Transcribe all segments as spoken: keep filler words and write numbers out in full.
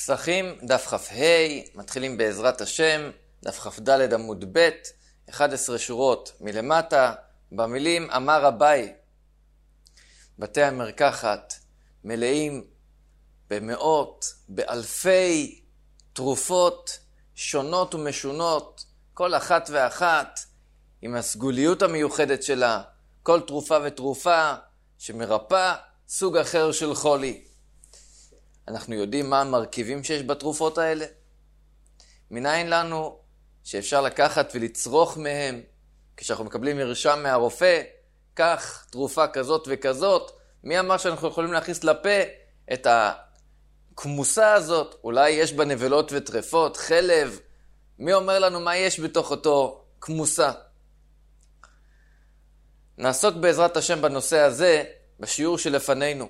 פסחים, דף כ"ה, מתחילים בעזרת השם, דף כ"ד עמוד ב', אחת עשרה שורות מלמטה, במילים אמר אביי. בתי המרקחת מלאים במאות, באלפי תרופות שונות ומשונות, כל אחת ואחת עם הסגוליות המיוחדת שלה, כל תרופה ותרופה שמרפא סוג אחר של חולי. אנחנו יודעים מה המרכיבים שיש בתרופות האלה? מניין לנו שאפשר לקחת ולצרוך מהם, כשאנחנו מקבלים מרשם מהרופא, כך תרופה כזאת וכזאת, מי אמר שאנחנו יכולים להכניס לפה את הכמוסה הזאת? אולי יש בה נבלות וטרפות, חלב, מי אומר לנו מה יש בתוך אותו כמוסה? נעסוק בעזרת השם בנושא הזה בשיעור שלפנינו.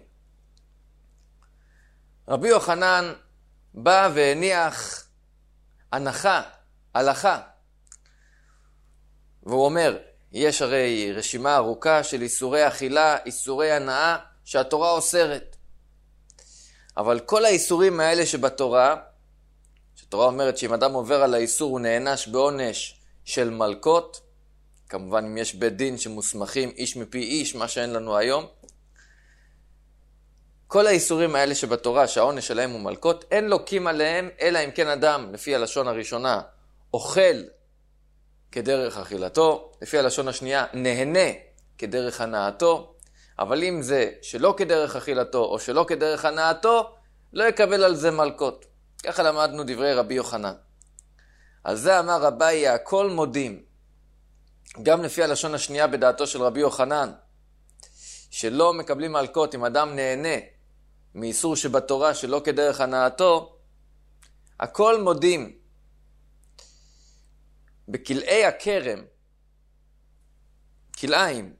רבי יוחנן בא והניח הנחה, הלכה, והוא אומר, יש הרי רשימה ארוכה של איסורי אכילה, איסורי הנאה, שהתורה אוסרת. אבל כל האיסורים האלה שבתורה, שהתורה אומרת שאם אדם עובר על האיסור הוא נענש בעונש של מלכות, כמובן אם יש בית דין שמוסמכים איש מפי איש, מה שאין לנו היום, כל האיסורים האלה שבתורה, שהעונש שלהם הוא מלכות, אין לוקים עליהם, אלא אם כן אדם, לפי הלשון הראשונה, אוכל כדרך אכילתו, לפי הלשון השנייה, נהנה כדרך הנאתו, אבל אם זה שלא כדרך אכילתו, או שלא כדרך הנאתו, לא יקבל על זה מלכות. ככה למדנו דברי רבי יוחנן. על זה אמר אביי, הכל מודים, גם לפי הלשון השנייה בדעתו של רבי יוחנן, שלא מקבלים מלכות אם אדם נהנה מאיסור שבתורה שלא כדרך הנאתו, הכל מודים. בכלאי הכרם, כלאיים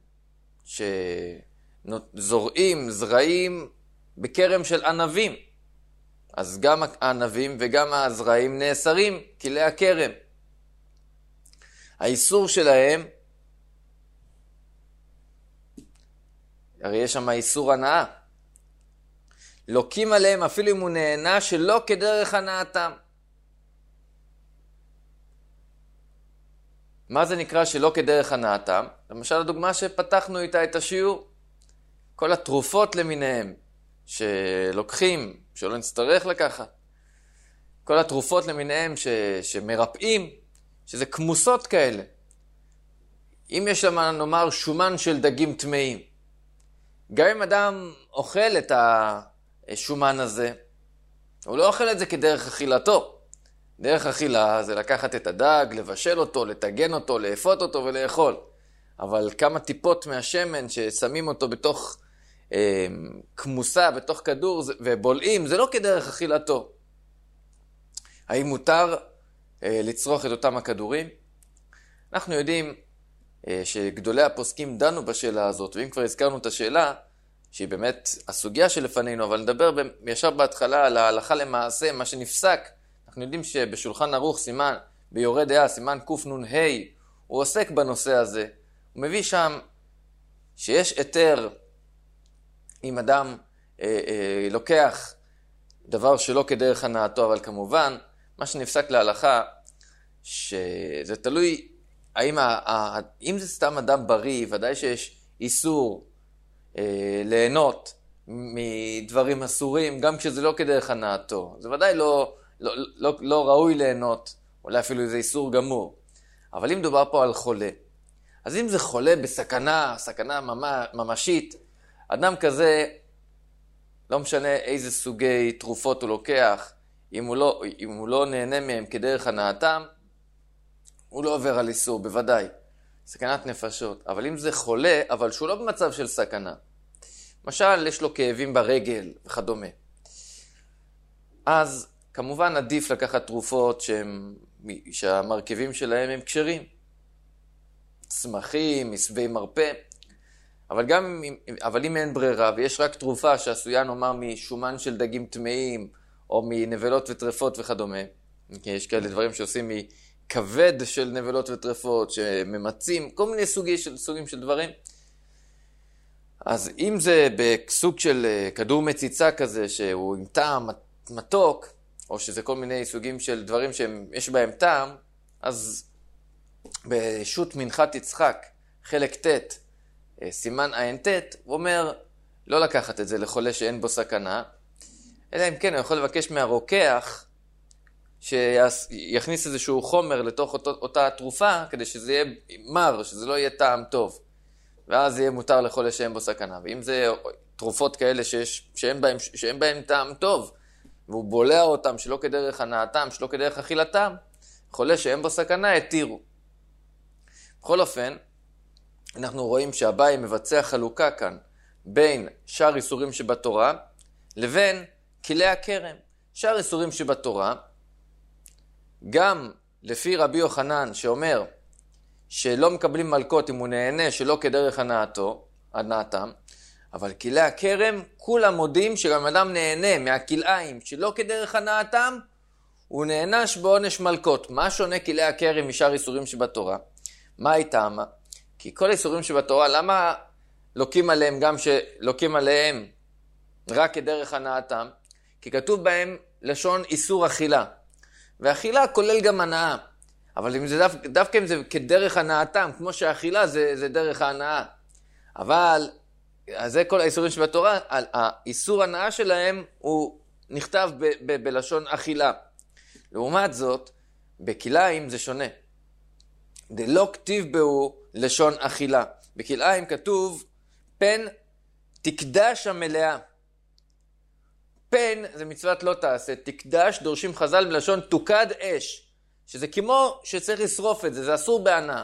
שזורעים זרעים בכרם של ענבים, אז גם הענבים וגם הזרעים נאסרים, כלאי הכרם. האיסור שלהם, הרי יש שם איסור הנאה, לוקים עליהם אפילו אם הוא נהנה שלא כדרך הנאתם. מה זה נקרא שלא כדרך הנאתם? למשל הדוגמה שפתחנו איתה את השיעור, כל התרופות למיניהם שלוקחים, שלא נצטרך לקחת, כל התרופות למיניהם ש... שמרפאים, שזה כמוסות כאלה. אם יש למה נאמר שומן של דגים טמאים, גם אם אדם אוכל את השומן הזה, הוא לא אוכל את זה כדרך אכילתו. דרך אכילה זה לקחת את הדג, לבשל אותו, לטגן אותו, לאפות אותו ולאכול. אבל כמה טיפות מהשמן ששמים אותו בתוך אה, כמוסה, בתוך כדור ובולעים, זה לא כדרך אכילתו. האם מותר אה, לצרוך את אותם הכדורים? אנחנו יודעים אה, שגדולי הפוסקים דנו בשאלה הזאת, ואם כבר הזכרנו את השאלה, שהיא באמת הסוגיה שלפנינו, אבל נדבר ישר בהתחלה על ההלכה למעשה, מה שנפסק. אנחנו יודעים שבשולחן ערוך סימן, ביורה דעה, סימן קנ"ה, הוא עוסק בנושא הזה. הוא מביא שם שיש היתר אם אדם אה, אה, לוקח דבר שלא כדרך הנאתו, אבל כמובן, מה שנפסק להלכה, שזה תלוי, האם ה, ה, אם זה סתם אדם בריא, ודאי שיש איסור אה, ליהנות מדברים אסורים, גם כשזה לא כדרך הנאתו. זה ודאי לא... לא, לא, לא ראוי ליהנות, אולי אפילו זה איסור גמור. אבל אם דובר פה על חולה, אז אם זה חולה בסכנה, סכנה ממשית, אדם כזה, לא משנה איזה סוגי תרופות הוא לוקח, אם הוא לא, אם הוא לא נהנה מהם כדרך הנאתם, הוא לא עובר על איסור, בוודאי. סכנת נפשות. אבל אם זה חולה, אבל שהוא לא במצב של סכנה, למשל, יש לו כאבים ברגל וכדומה, אז כמובן עדיף לקחת תרופות שהם, שהמרכיבים שלהם הם כשרים. צמחים, מסבי מרפא. אבל גם, אבל אם אין ברירה ויש רק תרופה שעשויה נאמר משומן של דגים טמאים או מנבלות וטרפות וכדומה. יש כאלה דברים שעושים מכבד של נבלות וטרפות שממצים, כל מיני סוגים של, סוגים של דברים. אז אם זה בסוג של כדור מציצה כזה שהוא עם טעם מתוק, או שזה כל מיני סוגים של דברים שיש בהם טעם, אז בשו"ת מנחת יצחק, חלק ט', סימן עין ט', הוא אומר לא לקחת את זה לחולה שאין בו סכנה, אלא אם כן הוא יכול לבקש מהרוקח שיכניס איזשהו חומר לתוך אותו, אותה תרופה, כדי שזה יהיה מר, שזה לא יהיה טעם טוב. ואז יהיה מותר לחולה שאין בו סכנה. ואם זה תרופות כאלה שיש, שאין בהם, שאין בהם טעם טוב, והוא בולע אותם שלא כדרך הנאתם, שלא כדרך אכילתם, חולה שאין בו סכנה, התירו. בכל אופן, אנחנו רואים שהבאי מבצע חלוקה כאן בין שאר איסורים שבתורה לבין כלי הכרם. שאר איסורים שבתורה, גם לפי רבי יוחנן שאומר שלא מקבלים מלכות אם הוא נהנה שלא כדרך הנאתו, הנאתם, אבל כלי הכרם כולם מודים שגם אדם נהנה מהכלאיים שלא כדרך הנאתם, הוא נענש בעונש מלכות. מה שונה כלי הכרם משאר איסורים שבתורה? מה היא טעמה? כי כל האיסורים שבתורה, למה לוקים עליהם גם שלוקים עליהם רק כדרך הנאתם? כי כתוב בהם לשון איסור אכילה. ואכילה כולל גם הנאה. אבל אם זה דו, דווקא אם זה כדרך הנאתם, כמו שהאכילה זה, זה דרך ההנאה. אבל זה כל האיסורים שבתורה, האיסור הנאה שלהם הוא נכתב ב, ב, בלשון אכילה. לעומת זאת, בכלאיים זה שונה. דלא כתיב בו לשון אכילה. בכלאיים כתוב פן תקדש המלאה. פן זה מצוות לא תעשה, תקדש דורשים חז"ל מלשון תוקד אש, שזה כמו שצריך לשרוף את זה, זה אסור בהנאה.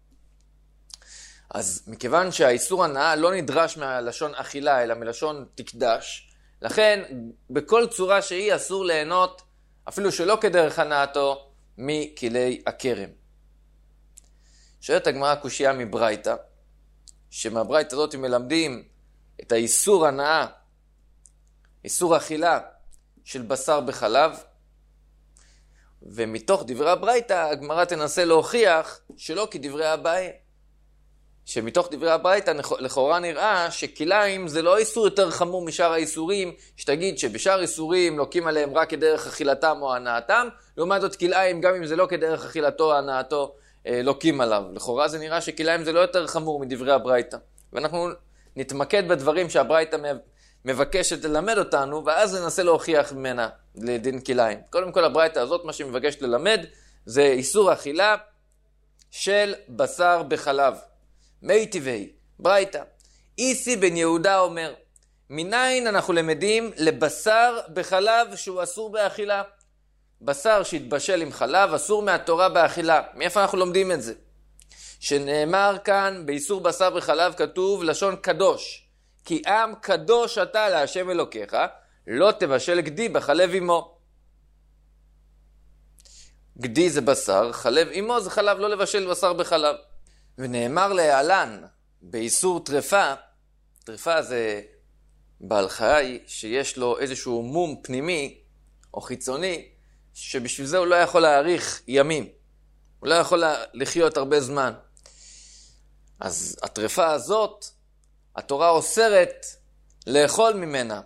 אז מכיוון שהאיסור הנאה לא נדרש מהלשון אכילה, אלא מלשון תקדש, לכן בכל צורה שהיא אסור ליהנות, אפילו שלא כדרך הנאתו, מכלי הכרם. שואלת הגמרא קושיה מברייתא, שמהברייתא הזאת מלמדים את האיסור הנאה, איסור אכילה של בשר בחלב, ומתוך דברי הברייתא הגמרא תנסה להוכיח שלא כדברי אביי, שמתוך דברי הברייתא לכאורה נראה שכלאיים זה לא איסור יותר חמור משאר האיסורים, שתגיד שבשאר איסורים לוקים עליהם רק כדרך אכילתם או הנאתם, לעומת זאת כלאיים גם אם זה לא כדרך אכילתו או הנאתו לוקים עליו. לכאורה זה נראה שכלאיים זה לא יותר חמור מדברי הברייתא, ואנחנו נתמקד בדברים שהברייתא מבקשת ללמד אותנו, ואז ננסה להוכיח ממנה לדין כלאיים. קודם כל הברייתא הזאת מה שהיא מבקשת ללמד זה איסור אכילה של בשר בחלב. מי טבעי, ברייתא. איסי בן יהודה אומר, מניין אנחנו למדים לבשר בחלב שהוא אסור באכילה? בשר שהתבשל עם חלב אסור מהתורה באכילה. מאיפה אנחנו לומדים את זה? שנאמר כאן באיסור בשר בחלב כתוב לשון קדוש. כי עם קדוש אתה להשם אלוקיך, לא תבשל גדי בחלב אמו. גדי זה בשר, חלב אמו זה חלב, לא לבשל בשר בחלב. ונאמר להלן, באיסור טרפה, טרפה זה בעל חי שיש לו איזשהו מום פנימי או חיצוני, שבשביל זה הוא לא יכול להאריך ימים. הוא לא יכול לחיות הרבה זמן. אז הטרפה הזאת, התורה אוסרת לאכול ממנה.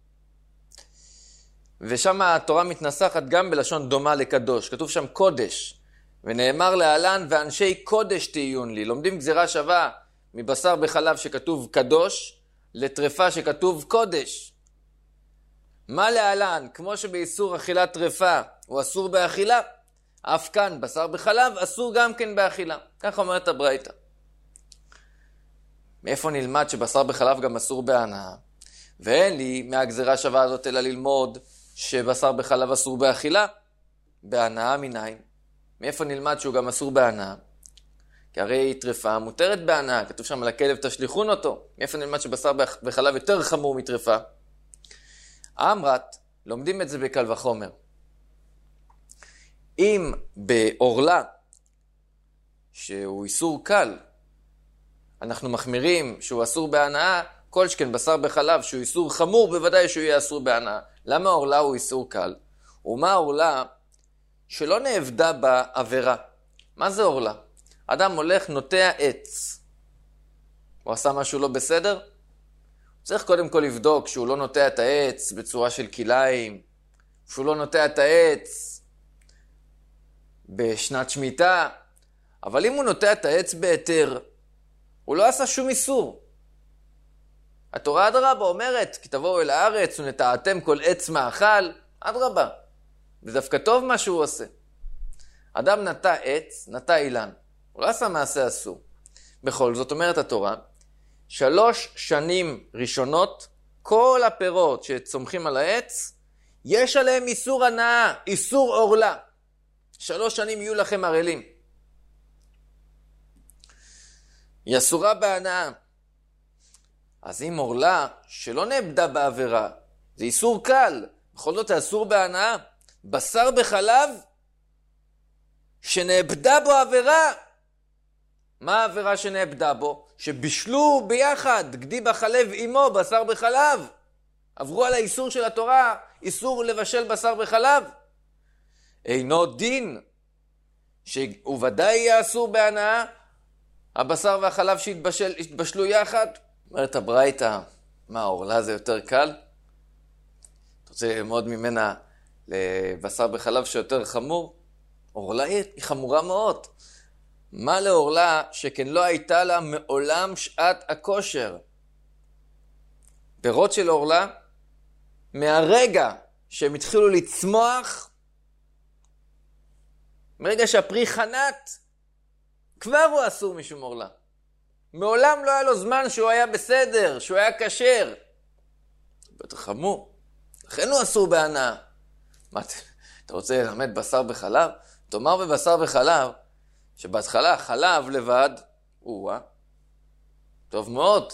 ושם התורה מתנסחת גם בלשון דומה לקדוש. כתוב שם קודש. ונאמר להלן, ואנשי קודש תהיון לי. לומדים גזירה שווה מבשר בחלב שכתוב קדוש, לטרפה שכתוב קודש. מה להלן? כמו שבאיסור אכילת טרפה הוא אסור באכילה, אף כאן בשר בחלב אסור גם כן באכילה. כך אומרת הברייתא. מאיפה נלמד שבשר בחלב גם אסור בהנאה? ואין לי מהגזירה שווה הזאת אלא ללמוד שבשר בחלב אסור באכילה, בהנאה מניין. מאיפה נלמד שהוא גם אסור בהנאה? כי הרי טרפה מותרת בהנאה, כתוב שם על הכלב תשליכון אותו. מאיפה נלמד שבשר בחלב יותר חמור מטרפה? אמרת, לומדים את זה בקל וחומר. אם באורלה, שהוא איסור קל, אנחנו מחמירים שהוא אסור בהנאה, כל שכן בשר בחלב שהוא איסור חמור, בוודאי שהוא יהיה אסור בהנאה. למה אורלה הוא איסור קל? ומה אורלה שלא נעבדה בעבירה? מה זה אורלה? אדם הולך נוטע עץ. הוא עשה משהו לא בסדר? צריך קודם כל לבדוק שהוא לא נוטע את העץ בצורה של כלאיים, שהוא לא נוטע את העץ בשנת שמיטה, אבל אם הוא נוטע את העץ בהיתר, הוא לא עשה שום איסור. התורה אדרבה אומרת, כי תבואו אל הארץ ונטעתם כל עץ מאכל, אדרבה. זה דווקא טוב מה שהוא עושה. אדם נטע עץ, נטע אילן. הוא לא עשה מעשה אסור. בכל זאת אומרת התורה, שלוש שנים ראשונות, כל הפירות שצומחים על העץ, יש עליהם איסור הנאה, איסור אורלה. שלוש שנים יהיו לכם ערלים. היא אסורה בהנאה. אז אם אורלה שלא נאבדה בעבירה, זה איסור קל, בכל זאת זה אסור בהנאה. בשר בחלב שנאבדה בו עבירה. מה העבירה שנאבדה בו? שבישלו ביחד, גדי בחלב עמו, בשר בחלב. עברו על האיסור של התורה, איסור לבשל בשר בחלב. אינו דין, שהוא ודאי יהיה אסור בהנאה, הבשר והחלב שהתבשלו יחד. אומרת הברייתא, מה, אורלה זה יותר קל? אתה רוצה ללמוד ממנה לבשר בחלב שיותר חמור? אורלה היא חמורה מאוד. מה לאורלה שכן לא הייתה לה מעולם שעת הכושר? פירות של אורלה, מהרגע שהם התחילו לצמוח, מרגע שהפרי חנת, כבר הוא אסור משום אורלה. מעולם לא היה לו זמן שהוא היה בסדר, שהוא היה כשר. בטח חמור. לכן הוא אסור בהנאה. מה, אתה רוצה ללמד בשר בחלב? תאמר בבשר בחלב, שבהתחלה חלב לבד, הוא, טוב מאוד.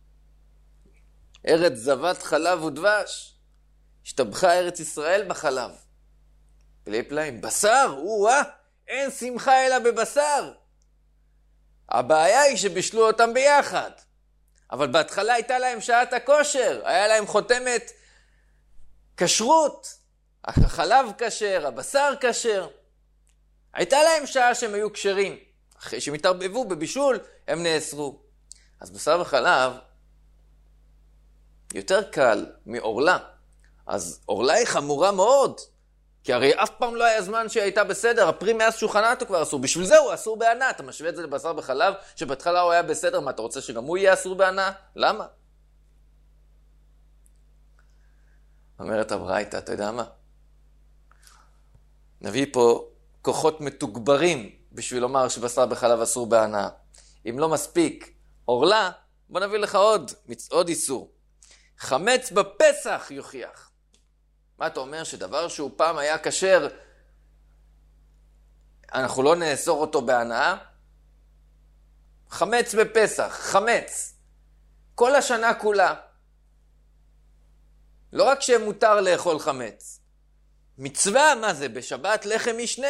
ארץ זבת חלב ודבש. השתבחה ארץ ישראל בחלב. פלאי פלאים. בשר, הוא, אין שמחה אלא בבשר. הבעיה היא שבישלו אותם ביחד. אבל בהתחלה הייתה להם שעת הכושר. היה להם חותמת כשרות. החלב כשר, הבשר כשר. הייתה להם שעה שהם היו כשרים. אחרי שהם התערבבו בבישול, הם נאסרו. אז בשר וחלב יותר קל מאורלה. אז אורלה היא חמורה מאוד. כי הרי אף פעם לא היה זמן שהיא הייתה בסדר. הפרי מאז שהוא חנת הוא כבר אסור. בשביל זה הוא אסור בהנאה. אתה משווה את זה לבשר בחלב, שבהתחלה הוא היה בסדר. מה, אתה רוצה שגם הוא יהיה אסור בהנאה? למה? אומרת הברייתא, אתה יודע מה? נביא פה כוחות מתוגברים בשביל לומר שבשר בחלב אסור בהנאה. אם לא מספיק אורלה, בוא נביא לך עוד, עוד איסור. חמץ בפסח יוכיח. מה אתה אומר? שדבר שהוא פעם היה כשר, אנחנו לא נאסור אותו בהנאה? חמץ בפסח, חמץ. כל השנה כולה. לא רק שמותר לאכול חמץ. מצווה, מה זה? בשבת לחם משנה.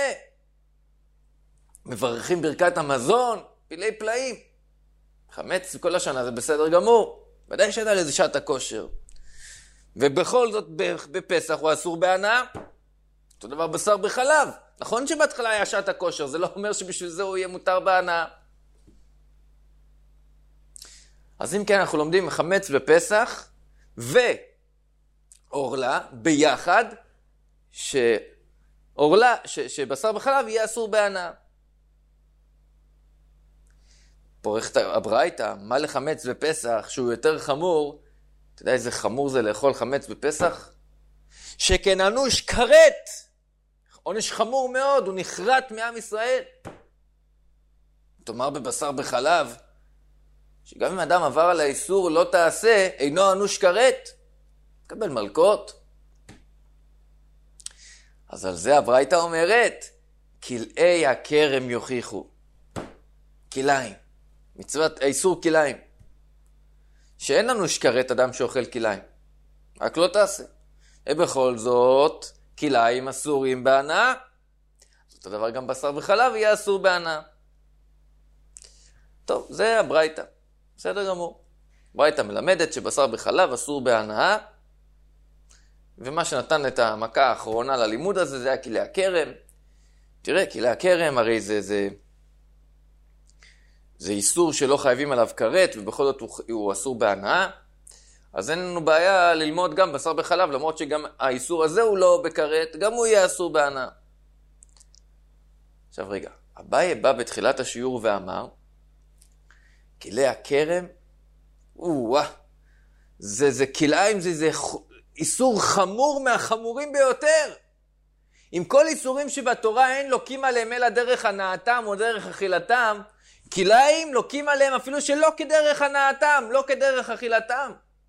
מברכים ברכת המזון, פילי פלאים. חמץ כל השנה זה בסדר גמור. ודאי שידע לזה שעת הכושר. ובכל זאת בפסח הוא אסור בהנאה. אותו דבר בשר בחלב. נכון שבהתחלה היה שעת הכושר, זה לא אומר שבשביל זה הוא יהיה מותר בהנאה. אז אם כן אנחנו לומדים חמץ בפסח ואורלה ביחד, שאורלה, ש, שבשר בחלב יהיה אסור בהנאה. פורכת הברייתא, מה לחמץ בפסח שהוא יותר חמור? אתה יודע איזה חמור זה לאכול חמץ בפסח? שכן אנוש כרת, עונש חמור מאוד, הוא נחרט מעם ישראל. תאמר בבשר בחלב, שגם אם אדם עבר על האיסור לא תעשה, אינו אנוש כרת, קבל מלכות. אז על זה הברייתא אומרת, כלאי הכרם יוכיחו. כליים. מצוות האיסור כליים. שאין לנו שכרת אדם שאוכל כליים. רק לא תעשה. ובכל זאת, כליים אסורים בהנאה. זאת הדבר גם בשר וחלב יהיה אסור בהנאה. טוב, זה הברייתא. בסדר גמור. ברייתא מלמדת שבשר בחלב אסור בהנאה. ומה שנתן את המכה האחרונה ללימוד הזה, זה היה כלי הכרם. תראה, כלי הכרם, הרי זה, זה, זה איסור שלא חייבים עליו כרת, ובכל זאת הוא, הוא אסור בהנאה. אז אין לנו בעיה ללמוד גם בשר בחלב, למרות שגם האיסור הזה הוא לא בכרת, גם הוא יהיה אסור בהנאה. עכשיו רגע, אביי בא בתחילת השיעור ואמר, כלי הכרם, וואה, זה, זה כלאיים, זה, זה איסור חמור מהחמורים ביותר. עם כל איסורים שבתורה אין לוקים עליהם אלא דרך הנאתם או דרך אכילתם, כלאיים לוקים עליהם אפילו שלא כדרך הנאתם, לא כדרך אכילתם.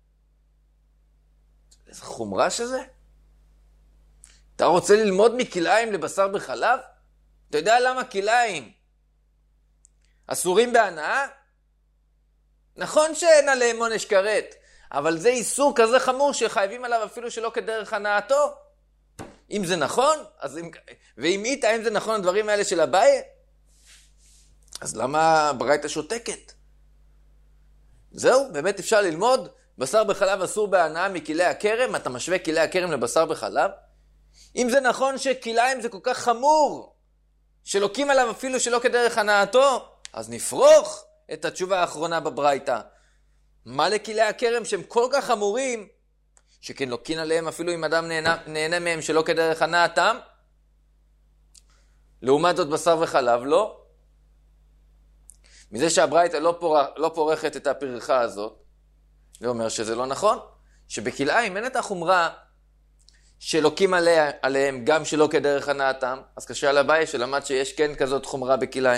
איזה חומרה שזה? אתה רוצה ללמוד מכלאיים לבשר בחלב? אתה יודע למה כלאיים אסורים בהנאה? נכון שאין עליהם עונש כרת, אבל זה איסור כזה חמור שחייבים עליו אפילו שלא כדרך הנאתו. אם זה נכון, אז אם, ואם איתה, אם זה נכון הדברים האלה של אביי, אז למה ברייתא שותקת? זהו, באמת אפשר ללמוד, בשר בחלב אסור בהנאה מכלי הכרם, אתה משווה כלי הכרם לבשר בחלב? אם זה נכון שכליים זה כל כך חמור, שלוקים עליו אפילו שלא כדרך הנאתו, אז נפרוך את התשובה האחרונה בברייתא. מה לכלי הכרם שהם כל כך חמורים, שכן לוקין עליהם אפילו אם אדם נהנה, נהנה מהם שלא כדרך הנאתם? לעומת זאת בשר וחלב לא. מזה שהברייתא לא, פור... לא פורחת את הפרחה הזאת, זה אומר שזה לא נכון. שבכלאיים אין את החומרה שלוקים עליה, עליהם גם שלא כדרך הנאתם, אז קשה על אביי שלמד שיש כן כזאת חומרה בכלאיים.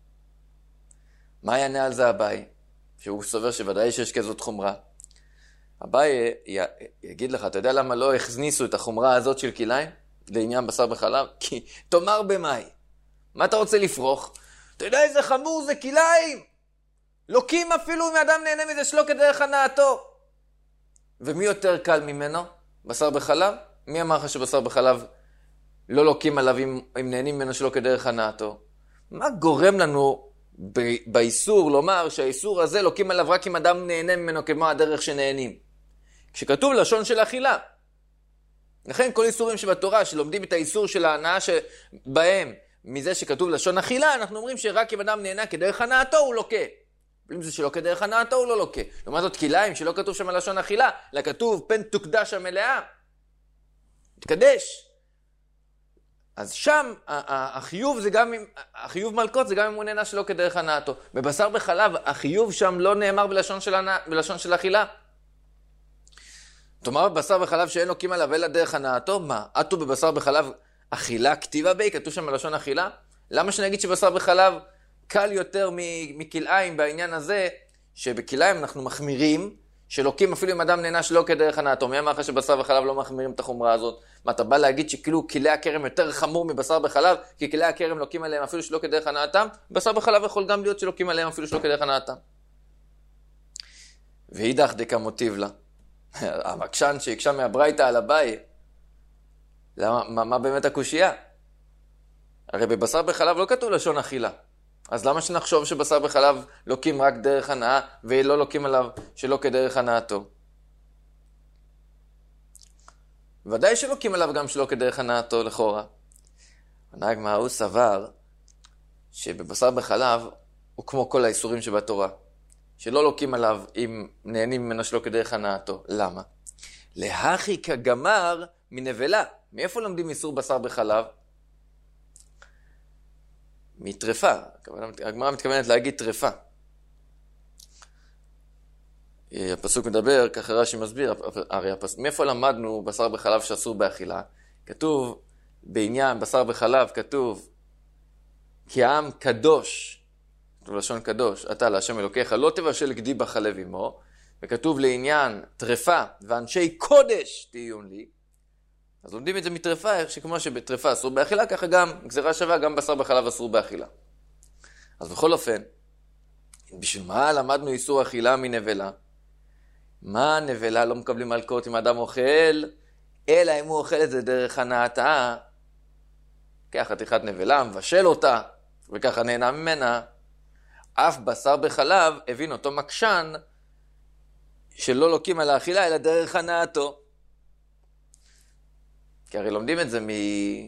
מה יענה על זה אביי? שהוא סובר שוודאי שיש כזאת חומרה. אביי יגיד לך, אתה יודע למה לא הכניסו את החומרה הזאת של כלאיים לעניין בשר בחלב? כי תאמר במאי. מה אתה רוצה לפרוח? אתה יודע איזה חמור זה כלאיים. לוקים אפילו אם אדם נהנה מזה שלא כדרך הנאתו. ומי יותר קל ממנו? בשר בחלב? מי אמר לך שבשר בחלב לא לוקים עליו אם, אם נהנים ממנו שלא כדרך הנאתו? מה גורם לנו ב- באיסור לומר שהאיסור הזה לוקים עליו רק אם אדם נהנה ממנו כמו הדרך שנהנים? כשכתוב לשון של אכילה. לכן כל איסורים שבתורה שלומדים את האיסור של ההנאה שבהם מזה שכתוב לשון אכילה, אנחנו אומרים שרק אם אדם נהנה כדרך הנאתו הוא לוקה. אם זה שלא כדרך הנאתו הוא לא לוקה. לעומת זאת כלאיים שלא כתוב שם לשון אכילה, אלא כתוב פן תוקדש המלאה. תקדש. אז שם החיוב זה גם, החיוב מלכות זה גם אם הוא נהנה שלא כדרך הנאתו. בבשר בחלב החיוב שם לא נאמר בלשון של, הנא, בלשון של אכילה. תאמר בבשר בחלב שאין לוקים עליו אלא דרך הנאתו, מה? עטו בבשר בחלב אכילה כתיבה בי, כתוב שם בלשון אכילה? למה שנגיד שבשר בחלב קל יותר מכלאיים בעניין הזה, שבכלאיים אנחנו מחמירים, שלוקים אפילו אם אדם נהנה שלא כדרך הנאתו. מי אמר לך שבשר בחלב לא מחמירים את החומרה הזאת? מה, אתה בא להגיד שכאילו כלי הכרם יותר חמור מבשר בחלב, כי כלי הכרם לוקים עליהם אפילו שלא כדרך הנאתם? בשר בחלב יכול גם להיות שלוקים עליהם אפילו שלא כדרך הנאתם. ואידך דקה מוטיב לה. המקשן שהקשה מהברייתא על אביי. למה, מה, מה באמת הקושייה? הרי בבשר בחלב לא כתוב לשון אכילה. אז למה שנחשוב שבשר בחלב לוקים רק דרך הנאה, ולא לוקים עליו שלא כדרך הנאתו? ודאי שלוקים עליו גם שלא כדרך הנאתו לכאורה. הנהג מההוא סבר שבבשר בחלב הוא כמו כל האיסורים שבתורה. שלא לוקים עליו אם נהנים ממנו שלא כדרך הנאתו. למה? להכי כגמר מנבלה. מאיפה לומדים איסור בשר בחלב? מטרפה. הגמרא מתכוונת להגיד טרפה. הפסוק מדבר, ככה רש"י מסביר, הרי הפסוק, מאיפה למדנו בשר בחלב שאסור באכילה? כתוב בעניין בשר בחלב, כתוב כי העם קדוש, כתוב לשון קדוש, אתה להשם אלוקיך, לא תבשל גדי בחלב עמו, וכתוב לעניין טרפה ואנשי קודש תהיון לי. אז לומדים את זה מטרפה, שכמו שבטרפה אסור באכילה, ככה גם גזירה שווה, גם בשר בחלב אסור באכילה. אז בכל אופן, בשביל מה למדנו איסור אכילה מנבלה? מה נבלה לא מקבלים מלכות אם אדם אוכל, אלא אם הוא אוכל את זה דרך הנאתה, ככה חתיכת נבלה, מבשל אותה, וככה נהנה ממנה. אף בשר בחלב הבין אותו מקשן, שלא לוקים על האכילה, אלא דרך הנאתו. כי הרי לומדים את זה מ...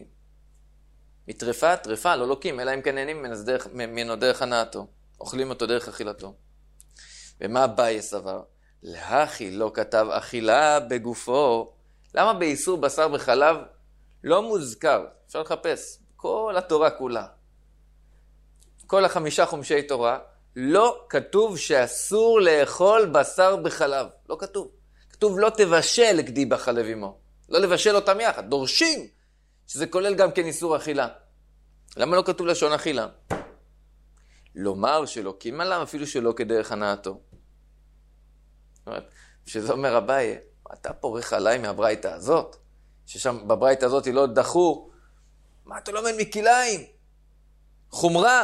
מטרפה, טרפה, לא לוקים, אלא אם כן נהנים ממנו דרך הנאתו. אוכלים אותו דרך אכילתו. ומה אביי סבר? להכי לא כתב אכילה בגופו. למה באיסור בשר וחלב לא מוזכר? אפשר לחפש. כל התורה כולה. כל החמישה חומשי תורה, לא כתוב שאסור לאכול בשר בחלב. לא כתוב. כתוב לא תבשל גדי בחלב עמו. לא לבשל אותם יחד. דורשים שזה כולל גם כן איסור אכילה. למה לא כתוב לשון אכילה? לומר שלוקים עליו אפילו שלא כדרך הנאתו. זאת אומרת, שזה אומר אביי, אתה פורך עליי מהברייתא הזאת, ששם בברייתא הזאת היא לא דחו, מה אתה לומד מכיליים? חומרה.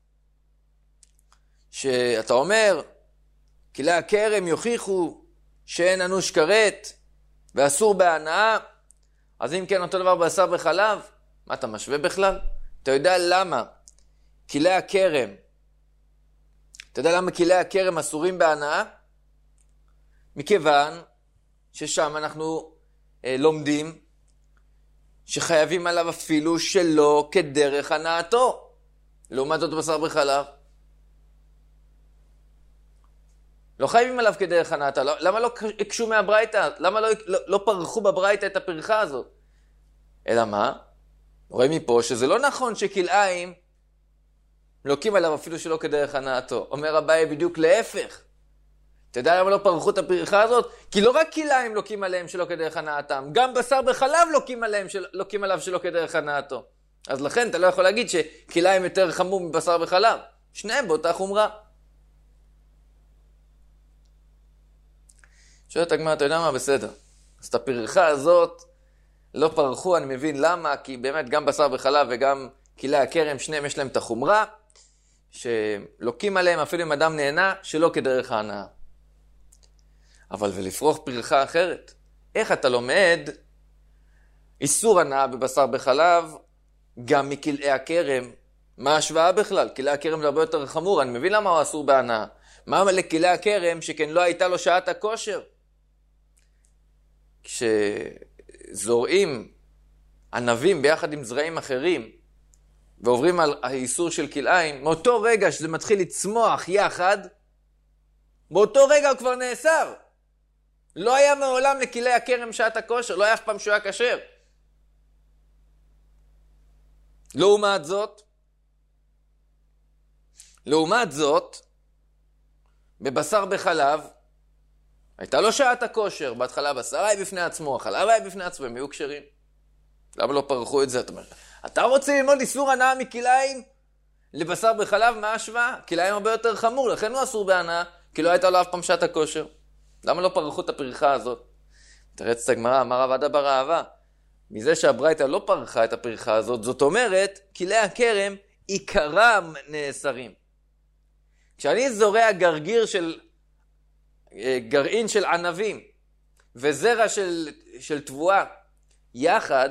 שאתה אומר, כלי הכרם יוכיחו שאין אנוש כרת ואסור בהנאה, אז אם כן אותו דבר בשר וחלב, מה אתה משווה בכלל? אתה יודע למה כלי הכרם, אתה יודע למה כלי הכרם אסורים בהנאה? מכיוון ששם אנחנו אה, לומדים שחייבים עליו אפילו שלא כדרך הנאתו. לעומת זאת בשר בחלב. לא חייבים עליו כדרך הנאתה. למה לא הקשו מהברייתא? למה לא, לא, לא פרחו בברייתא את הפרחה הזאת? אלא מה? רואים מפה שזה לא נכון שכלאיים לוקים עליו אפילו שלא כדרך הנאתו. אומר אביי בדיוק להפך. אתה יודע למה לא פרחו את הפרחה הזאת? כי לא רק כלאיים לוקים עליהם שלא כדרך הנאתם, גם בשר בחלב לוקים, עליהם של... לוקים עליו שלא כדרך הנאתו. אז לכן אתה לא יכול להגיד שכלאיים יותר חמור מבשר בחלב. שניהם באותה חומרה. שואלת הגמרא, אתה יודע מה? בסדר. אז את הפרחה הזאת לא פרחו, אני מבין למה, כי באמת גם בשר בחלב וגם כלי הכרם, שניהם יש להם את החומרה, שלוקים עליהם אפילו אם אדם נהנה, שלא כדרך ההנאה. אבל ולפרוח פרחה אחרת, איך אתה לומד איסור הנאה בבשר בחלב, גם מכלאי הכרם? מה ההשוואה בכלל? כלאי הכרם זה הרבה יותר חמור, אני מבין למה הוא אסור בהנאה. מה לכלאי הכרם שכן לא הייתה לו שעת הכושר? כשזורעים ענבים ביחד עם זרעים אחרים, ועוברים על האיסור של כלאיים, מאותו רגע שזה מתחיל לצמוח יחד, באותו רגע הוא כבר נאסר. לא היה מעולם לכלאי הכרם שעת הכושר, לא היה אף פעם שהוא היה כשר. לעומת זאת, לעומת זאת, בבשר בחלב, הייתה לו שעת הכושר, בהתחלה בשר היה בפני עצמו, החלב היה בפני עצמו, הם היו כשרים. למה לא פרחו את זה? אתה אומר, אתה רוצה ללמוד איסור הנאה מכלאיים? לבשר בחלב, מה ההשוואה? כלאיים הרבה יותר חמור, לכן הוא אסור בהנאה, כי לא הייתה לו אף פעם שעת הכושר. למה לא פרחו את הפרחה הזאת? תרץ את הגמרא, אמר רבא בר אהבה, מזה שהברייתא לא פרחה את הפרחה הזאת, זאת אומרת, כלאי הכרם עיקרם נאסרים. כשאני זורע גרגיר של, גרעין של ענבים, וזרע של, של תבואה, יחד,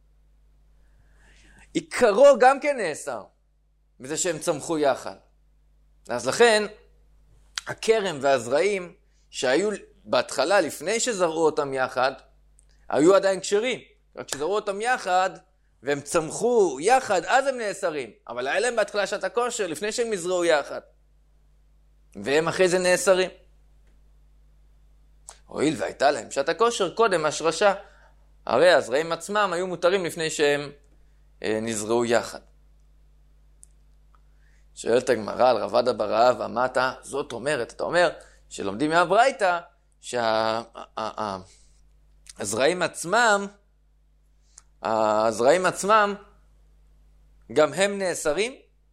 עיקרו גם כן נאסר, מזה שהם צמחו יחד. אז לכן, הכרם והזרעים, שהיו בהתחלה, לפני שזרעו אותם יחד, היו עדיין כשרים. רק שזרעו אותם יחד, והם צמחו יחד, אז הם נאסרים. אבל היה להם בהתחלה שעת הכושר, לפני שהם יזרעו יחד. והם אחרי זה נאסרים. הואיל והייתה להם שעת הכושר, קודם השרשה. הרי הזרעים עצמם היו מותרים לפני שהם אה, נזרעו יחד. שואלת הגמרא על רבא בר אהבה, מה אתה? זאת אומרת, אתה אומר, שלומדים מהברייתא, שהזרעים עצמם, הזרעים עצמם, גם הם נאסרים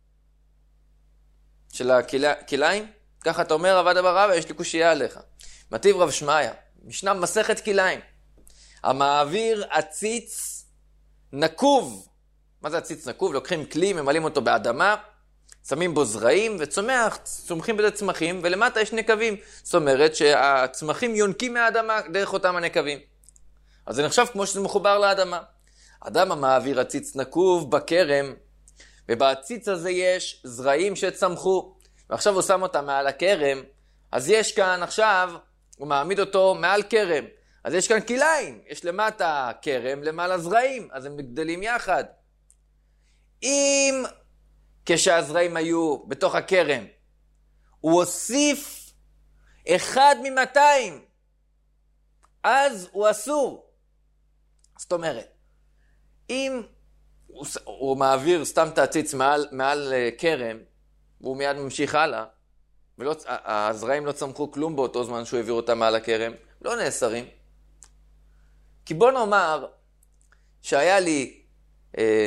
של הכלאיים? ככה אתה אומר רבא בר אהבה, יש לי קושיה עליך. מטיב רב שמעיה, משנה מסכת כלאיים. המעביר עציץ נקוב. מה זה עציץ נקוב? לוקחים כלי, ממלאים אותו באדמה, שמים בו זרעים וצומח, צומחים בזה צמחים, ולמטה יש נקבים. זאת אומרת שהצמחים יונקים מהאדמה דרך אותם הנקבים. אז זה נחשב כמו שזה מחובר לאדמה. אדם המעביר עציץ נקוב בכרם, ובעציץ הזה יש זרעים שצמחו, ועכשיו הוא שם אותם מעל הכרם, אז יש כאן עכשיו, הוא מעמיד אותו מעל כרם, אז יש כאן כלאיים, יש למטה כרם, למעלה זרעים, אז הם גדלים יחד. אם כשהזרעים היו בתוך הכרם, הוא הוסיף אחד ממאתיים, אז הוא אסור. זאת אומרת, אם הוא, הוא מעביר סתם את העציץ מעל, מעל קרם, והוא מיד ממשיך הלאה, והזרעים לא צמחו כלום באותו זמן שהוא העביר אותם מעל הקרם, לא נאסרים. כי בוא נאמר שהיה לי אה,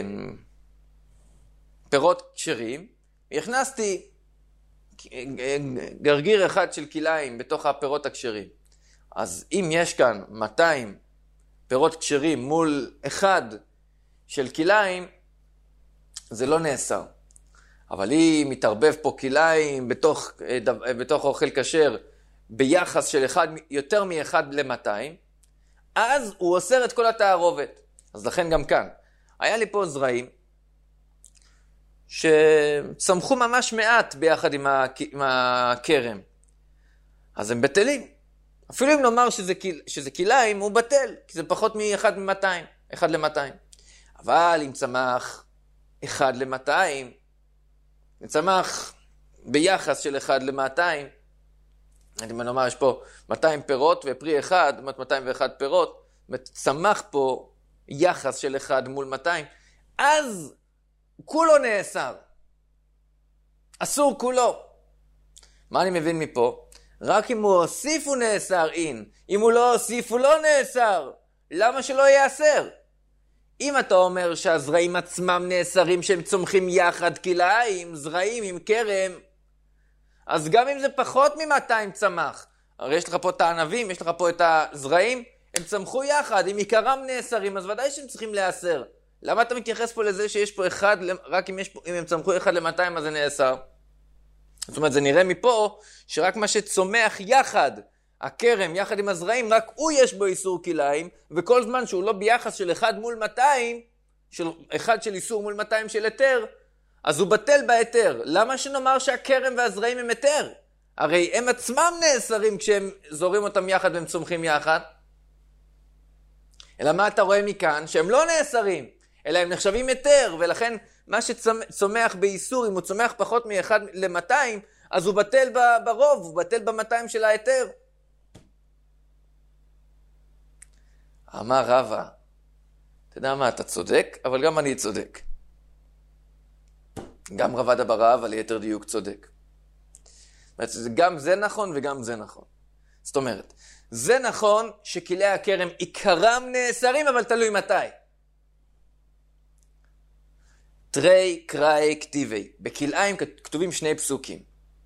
פירות כשרים, והכנסתי גרגיר אחד של כליים בתוך הפירות הכשרים. אז אם יש כאן מאתיים פירות כשרים מול אחד של כליים, זה לא נאסר. אבל אם מתערבב פה כליים בתוך, בתוך אוכל כשר ביחס של אחד, יותר מאחד ל-מאתיים, אז הוא אוסר את כל התערובת. אז לכן גם כאן. היה לי פה זרעים שצמחו ממש מעט ביחד עם, ה, עם הקרם. אז הם בטלים. אפילו אם נאמר שזה, שזה כליים, הוא בטל, כי זה פחות מאחד מ-מאתיים, אחד ל-מאתיים. אבל אם צמח אחד ל-מאתיים, אם צמח ביחס של אחד ל-מאתיים, אם נאמר יש פה מאתיים פירות ופרי אחד, זאת אומרת מאתיים ואחת פירות, צמח פה יחס של אחד מול מאתיים, אז כולו נאסר. אסור כולו. מה אני מבין מפה? רק אם הוא הוסיף הוא נאסר אין. אם הוא לא הוסיף הוא לא נאסר. למה שלא יאסר? אם אתה אומר שהזרעים עצמם נאסרים שהם צומחים יחד כליים, זרעים עם קרם, אז גם אם זה פחות מ-מאתיים צמח, הרי יש לך פה את הענבים, יש לך פה את הזרעים, הם צמחו יחד, אם עיקרם נאסרים, אז ודאי שהם צריכים לאסר. למה אתה מתייחס פה לזה שיש פה אחד, רק אם, יש פה, אם הם צמחו אחד ל-מאתיים אז זה נאסר? זאת אומרת, זה נראה מפה שרק מה שצומח יחד, הקרם יחד עם הזרעים, רק הוא יש בו איסור כליים, וכל זמן שהוא לא ביחס של אחד מול מאתיים, של אחד של איסור מול מאתיים של היתר, אז הוא בטל בהיתר. למה שנאמר שהקרם והזרעים הם היתר? הרי הם עצמם נאסרים כשהם זורים אותם יחד והם צומחים יחד. אלא מה אתה רואה מכאן? שהם לא נאסרים, אלא הם נחשבים היתר, ולכן מה שצומח באיסור, אם הוא צומח פחות מ-אחד ל-מאתיים, אז הוא בטל ברוב, הוא בטל ב-מאתיים של ההיתר. אמר רבא, אתה יודע מה, אתה צודק, אבל גם אני צודק. גם רבא דבר אבל ליתר דיוק צודק. גם זה נכון וגם זה נכון. זאת אומרת, זה נכון שכלי הכרם עיקרם נאסרים, אבל תלוי מתי. תרי קראי כתיבי. בכלאיים כתובים שני פסוקים.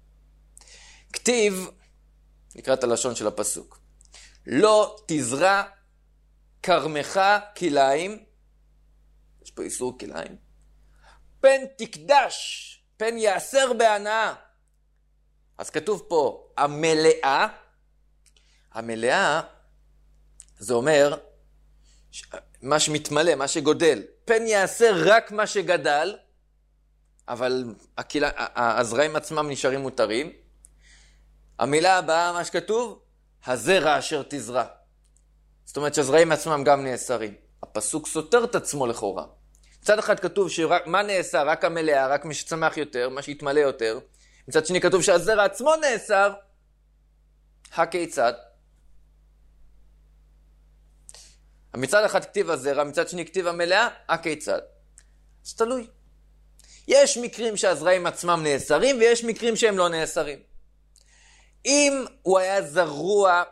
כתיב, נקרא את הלשון של הפסוק. לא תזרע כרמך כליים, יש פה איסור כליים, פן תקדש, פן יאסר בהנאה. אז כתוב פה המלאה, המלאה זה אומר מה שמתמלא, מה שגודל. פן יאסר רק מה שגדל, אבל הקלה, הזרעים עצמם נשארים מותרים. המילה הבאה, מה שכתוב, הזרע אשר תזרע. זאת אומרת שהזרעים עצמם גם נאסרים. הפסוק סותר את עצמו לכאורה. מצד אחד כתוב שמה נאסר? רק המלאה, רק מי שצמח יותר, מה שהתמלא יותר. מצד שני כתוב שהזרע עצמו נאסר. הכיצד? מצד אחד כתיב הזרע, מצד שני כתיב המלאה, הכיצד? אז תלוי. יש מקרים שהזרעים עצמם נאסרים, ויש מקרים שהם לא נאסרים. אם הוא היה זרוע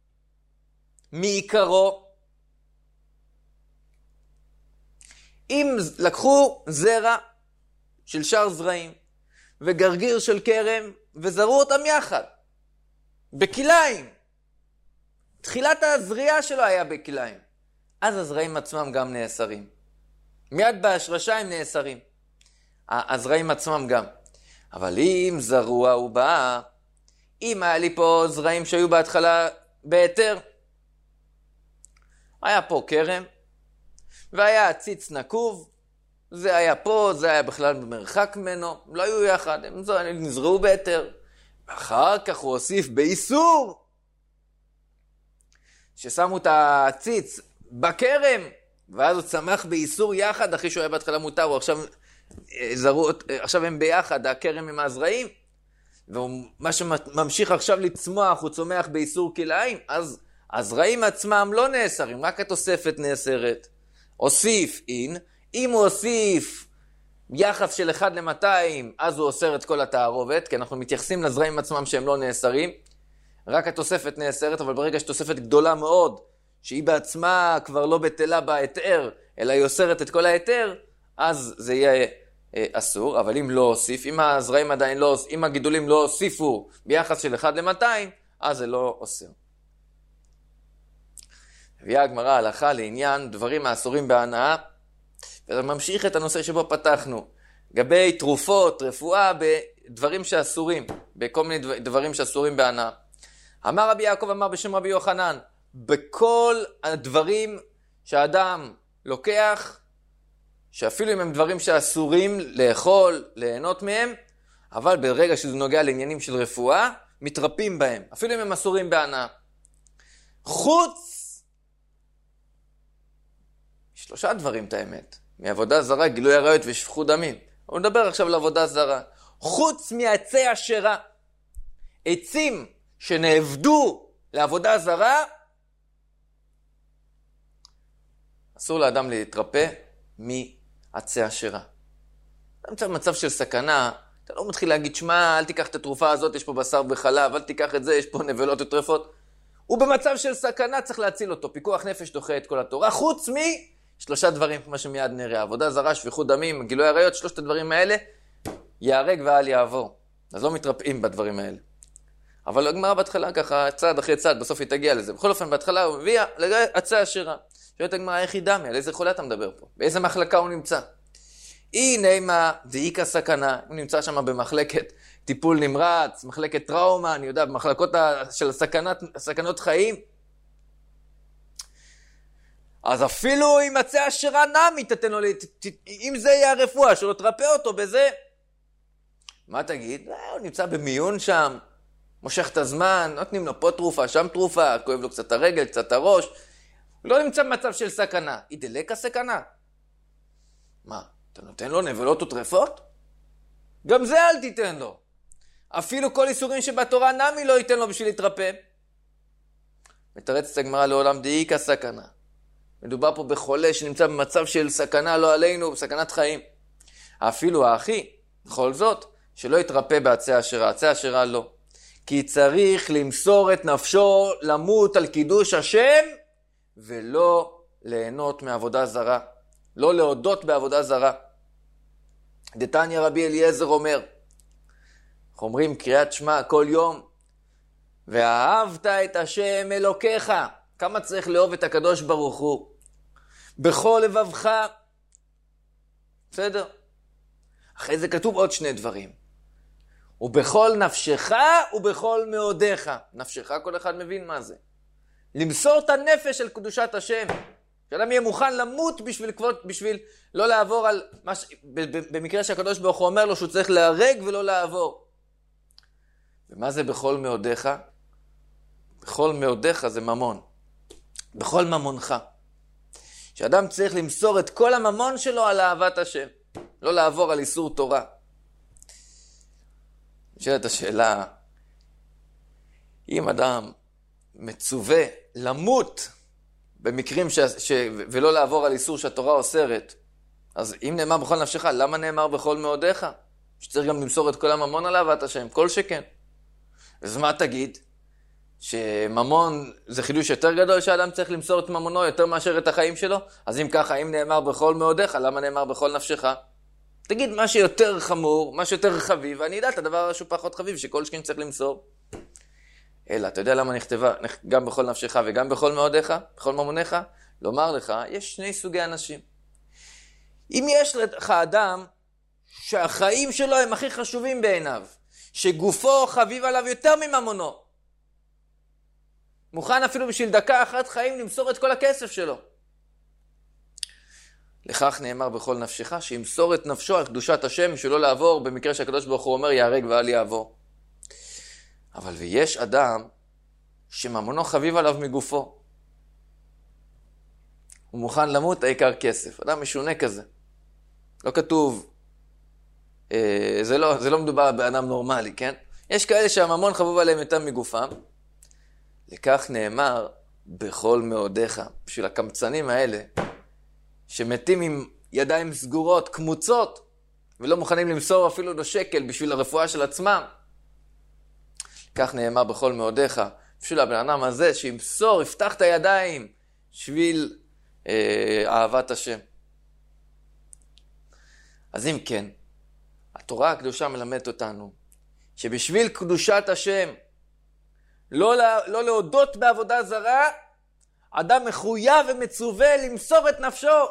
מעיקרו, אם לקחו זרע של שאר זרעים וגרגיר של כרם וזרו אותם יחד בכליים, תחילת הזריעה שלו היה בכליים, אז הזרעים עצמם גם נאסרים. מיד בהשרשה הם נאסרים, הזרעים עצמם גם. אבל אם זרוע הוא בא, אם היה לי פה זרעים שהיו בהתחלה בהיתר, היה פה כרם והיה עציץ נקוב, זה היה פה, זה היה בכלל במרחק ממנו, לא היו יחד, הם נזרעו בהיתר. ואחר כך הוא הוסיף באיסור ששמו את העציץ בכרם, ואז הוא צמח באיסור יחד, אחרי שהוא היה בהתחלה מותר, הוא עכשיו, זרו, עכשיו הם ביחד, הכרם עם הזרעים, ומה שממשיך עכשיו לצמוח, הוא צומח באיסור כלאיים, אז הזרעים עצמם לא נאסרים, רק התוספת נאסרת. הוסיף אין, אם הוא הוסיף יחס של אחד למאתיים, אז הוא אוסר את כל התערובת, כי אנחנו מתייחסים לזרעים עצמם שהם לא נאסרים, רק התוספת נאסרת, אבל ברגע שתוספת גדולה מאוד, שהיא בעצמה כבר לא בטלה בהיתר, אלא היא אוסרת את כל ההיתר, אז זה יהיה אה, אסור, אבל אם לא הוסיף, אם הזרעים עדיין לא, אם הגידולים לא הוסיפו ביחס של אחד למאתיים, אז זה לא אוסר. הביאה הגמרא הלכה לעניין דברים האסורים בהנאה, וזה ממשיך את הנושא שבו פתחנו, גבי תרופות, רפואה, בדברים שאסורים, בכל מיני דברים שאסורים בהנאה. אמר רבי יעקב, אמר בשם רבי יוחנן, בכל הדברים שהאדם לוקח, שאפילו אם הם דברים שאסורים לאכול, ליהנות מהם, אבל ברגע שזה נוגע לעניינים של רפואה, מתרפים בהם, אפילו אם הם אסורים בהנאה. חוץ, שלושה דברים את האמת, מעבודה זרה, גילוי עריות ושפיכות דמים. הוא מדבר עכשיו על עבודה זרה. חוץ מעצי אשרה, עצים שנעבדו לעבודה זרה, אסור לאדם להתרפא מעצי אשרה. אתה נמצא במצב של סכנה, אתה לא מתחיל להגיד, שמע, אל תיקח את התרופה הזאת, יש פה בשר וחלב, אל תיקח את זה, יש פה נבלות וטרפות. הוא במצב של סכנה, צריך להציל אותו. פיקוח נפש דוחה את כל התורה, חוץ משלושה דברים, כמו שמיד נראה. עבודה זרה, שפיכות דמים, גילוי עריות, שלושת הדברים האלה, יהרג ואל יעבור. אז לא מתרפאים בדברים האלה. אבל הגמרא בהתחלה ככה, צעד אחרי צעד, בסוף היא תגיע לזה. בכל אופן, בהתחלה הוא מביא עצי אשרה. שואלת הגמרא, איך היא דמי? על איזה חולה אתה מדבר פה? באיזה מחלקה הוא נמצא? הנה מה דאיקה סכנה, הוא נמצא שם במחלקת טיפול נמרץ, מחלקת טראומה, אני יודע, במחלקות של הסכנת, הסכנות חיים. אז אפילו אם מצא אשרה נמי, תתן לו, אם זה יהיה הרפואה, שלא תרפא אותו בזה. מה תגיד? הוא נמצא במיון שם, מושך את הזמן, נותנים לו פה תרופה, שם תרופה, כואב לו קצת הרגל, קצת הראש. הוא לא נמצא במצב של סכנה. היא דלקה סכנה. מה? אתה נותן לו נבלות וטרפות? גם זה אל תיתן לו. אפילו כל איסורים שבתורה נמי לא ייתן לו בשביל להתרפא. מתרצת הגמרא לעולם דאיקה סכנה. מדובר פה בחולה שנמצא במצב של סכנה לא עלינו, בסכנת חיים. אפילו האחי, בכל זאת, שלא יתרפא בעצי אשרה. עצי אשרה לא. כי צריך למסור את נפשו למות על קידוש השם, ולא ליהנות מעבודה זרה. לא להודות בעבודה זרה. דתניא רבי אליעזר אומר, אנחנו אומרים קריאת שמע כל יום, ואהבת את השם אלוקיך. כמה צריך לאהוב את הקדוש ברוך הוא? בכל לבבך. בסדר? אחרי זה כתוב עוד שני דברים. ובכל נפשך ובכל מאודיך. נפשך, כל אחד מבין מה זה. למסור את הנפש של קדושת השם. שאדם יהיה מוכן למות בשביל, בשביל לא לעבור על, מש, במקרה שהקדוש ברוך הוא אומר לו שהוא צריך להרג ולא לעבור. ומה זה בכל מאודיך? בכל מאודיך זה ממון. בכל ממונך. שאדם צריך למסור את כל הממון שלו על אהבת השם. לא לעבור על איסור תורה. נשאלת השאלה, אם אדם מצווה למות במקרים ש... ש... ולא לעבור על איסור שהתורה אוסרת, אז אם נאמר בכל נפשך, למה נאמר בכל מאודיך? שצריך גם למסור את כל הממון על אהבת השם, כל שכן. אז מה תגיד? שממון זה חידוש יותר גדול שהאדם צריך למסור את ממונו יותר מאשר את החיים שלו? אז אם ככה, אם נאמר בכל מאודיך, למה נאמר בכל נפשך? תגיד מה שיותר חמור, מה שיותר חביב, ואני יודע את הדבר שהוא פחות חביב, שכל שכן צריך למסור. אלא, אתה יודע למה נכתבה גם בכל נפשך וגם בכל מאודיך, בכל ממונך? לומר לך, יש שני סוגי אנשים. אם יש לך אדם שהחיים שלו הם הכי חשובים בעיניו, שגופו חביב עליו יותר מממונו, מוכן אפילו בשביל דקה אחת חיים למסור את כל הכסף שלו. לכך נאמר בכל נפשך, שימסור את נפשו על קדושת השם, שלא לעבור במקרה שהקדוש ברוך הוא אומר, יהרג ואל יעבור. אבל ויש אדם שממונו חביב עליו מגופו. הוא מוכן למות, העיקר כסף. אדם משונה כזה. לא כתוב, אה, זה, לא, זה לא מדובר באדם נורמלי, כן? יש כאלה שהממון חבוב עליהם יותר מגופם. לכך נאמר בכל מאודיך. בשביל הקמצנים האלה, שמתים עם ידיים סגורות, קמוצות, ולא מוכנים למסור אפילו לא שקל בשביל הרפואה של עצמם. כך נאמר בכל מאודיך. בשביל הבן אדם הזה שימסור, יפתח את הידיים, בשביל אה, אהבת השם. אז אם כן, התורה הקדושה מלמדת אותנו, שבשביל קדושת השם, לא, לא להודות בעבודה זרה, אדם מחויב ומצווה למסור את נפשו.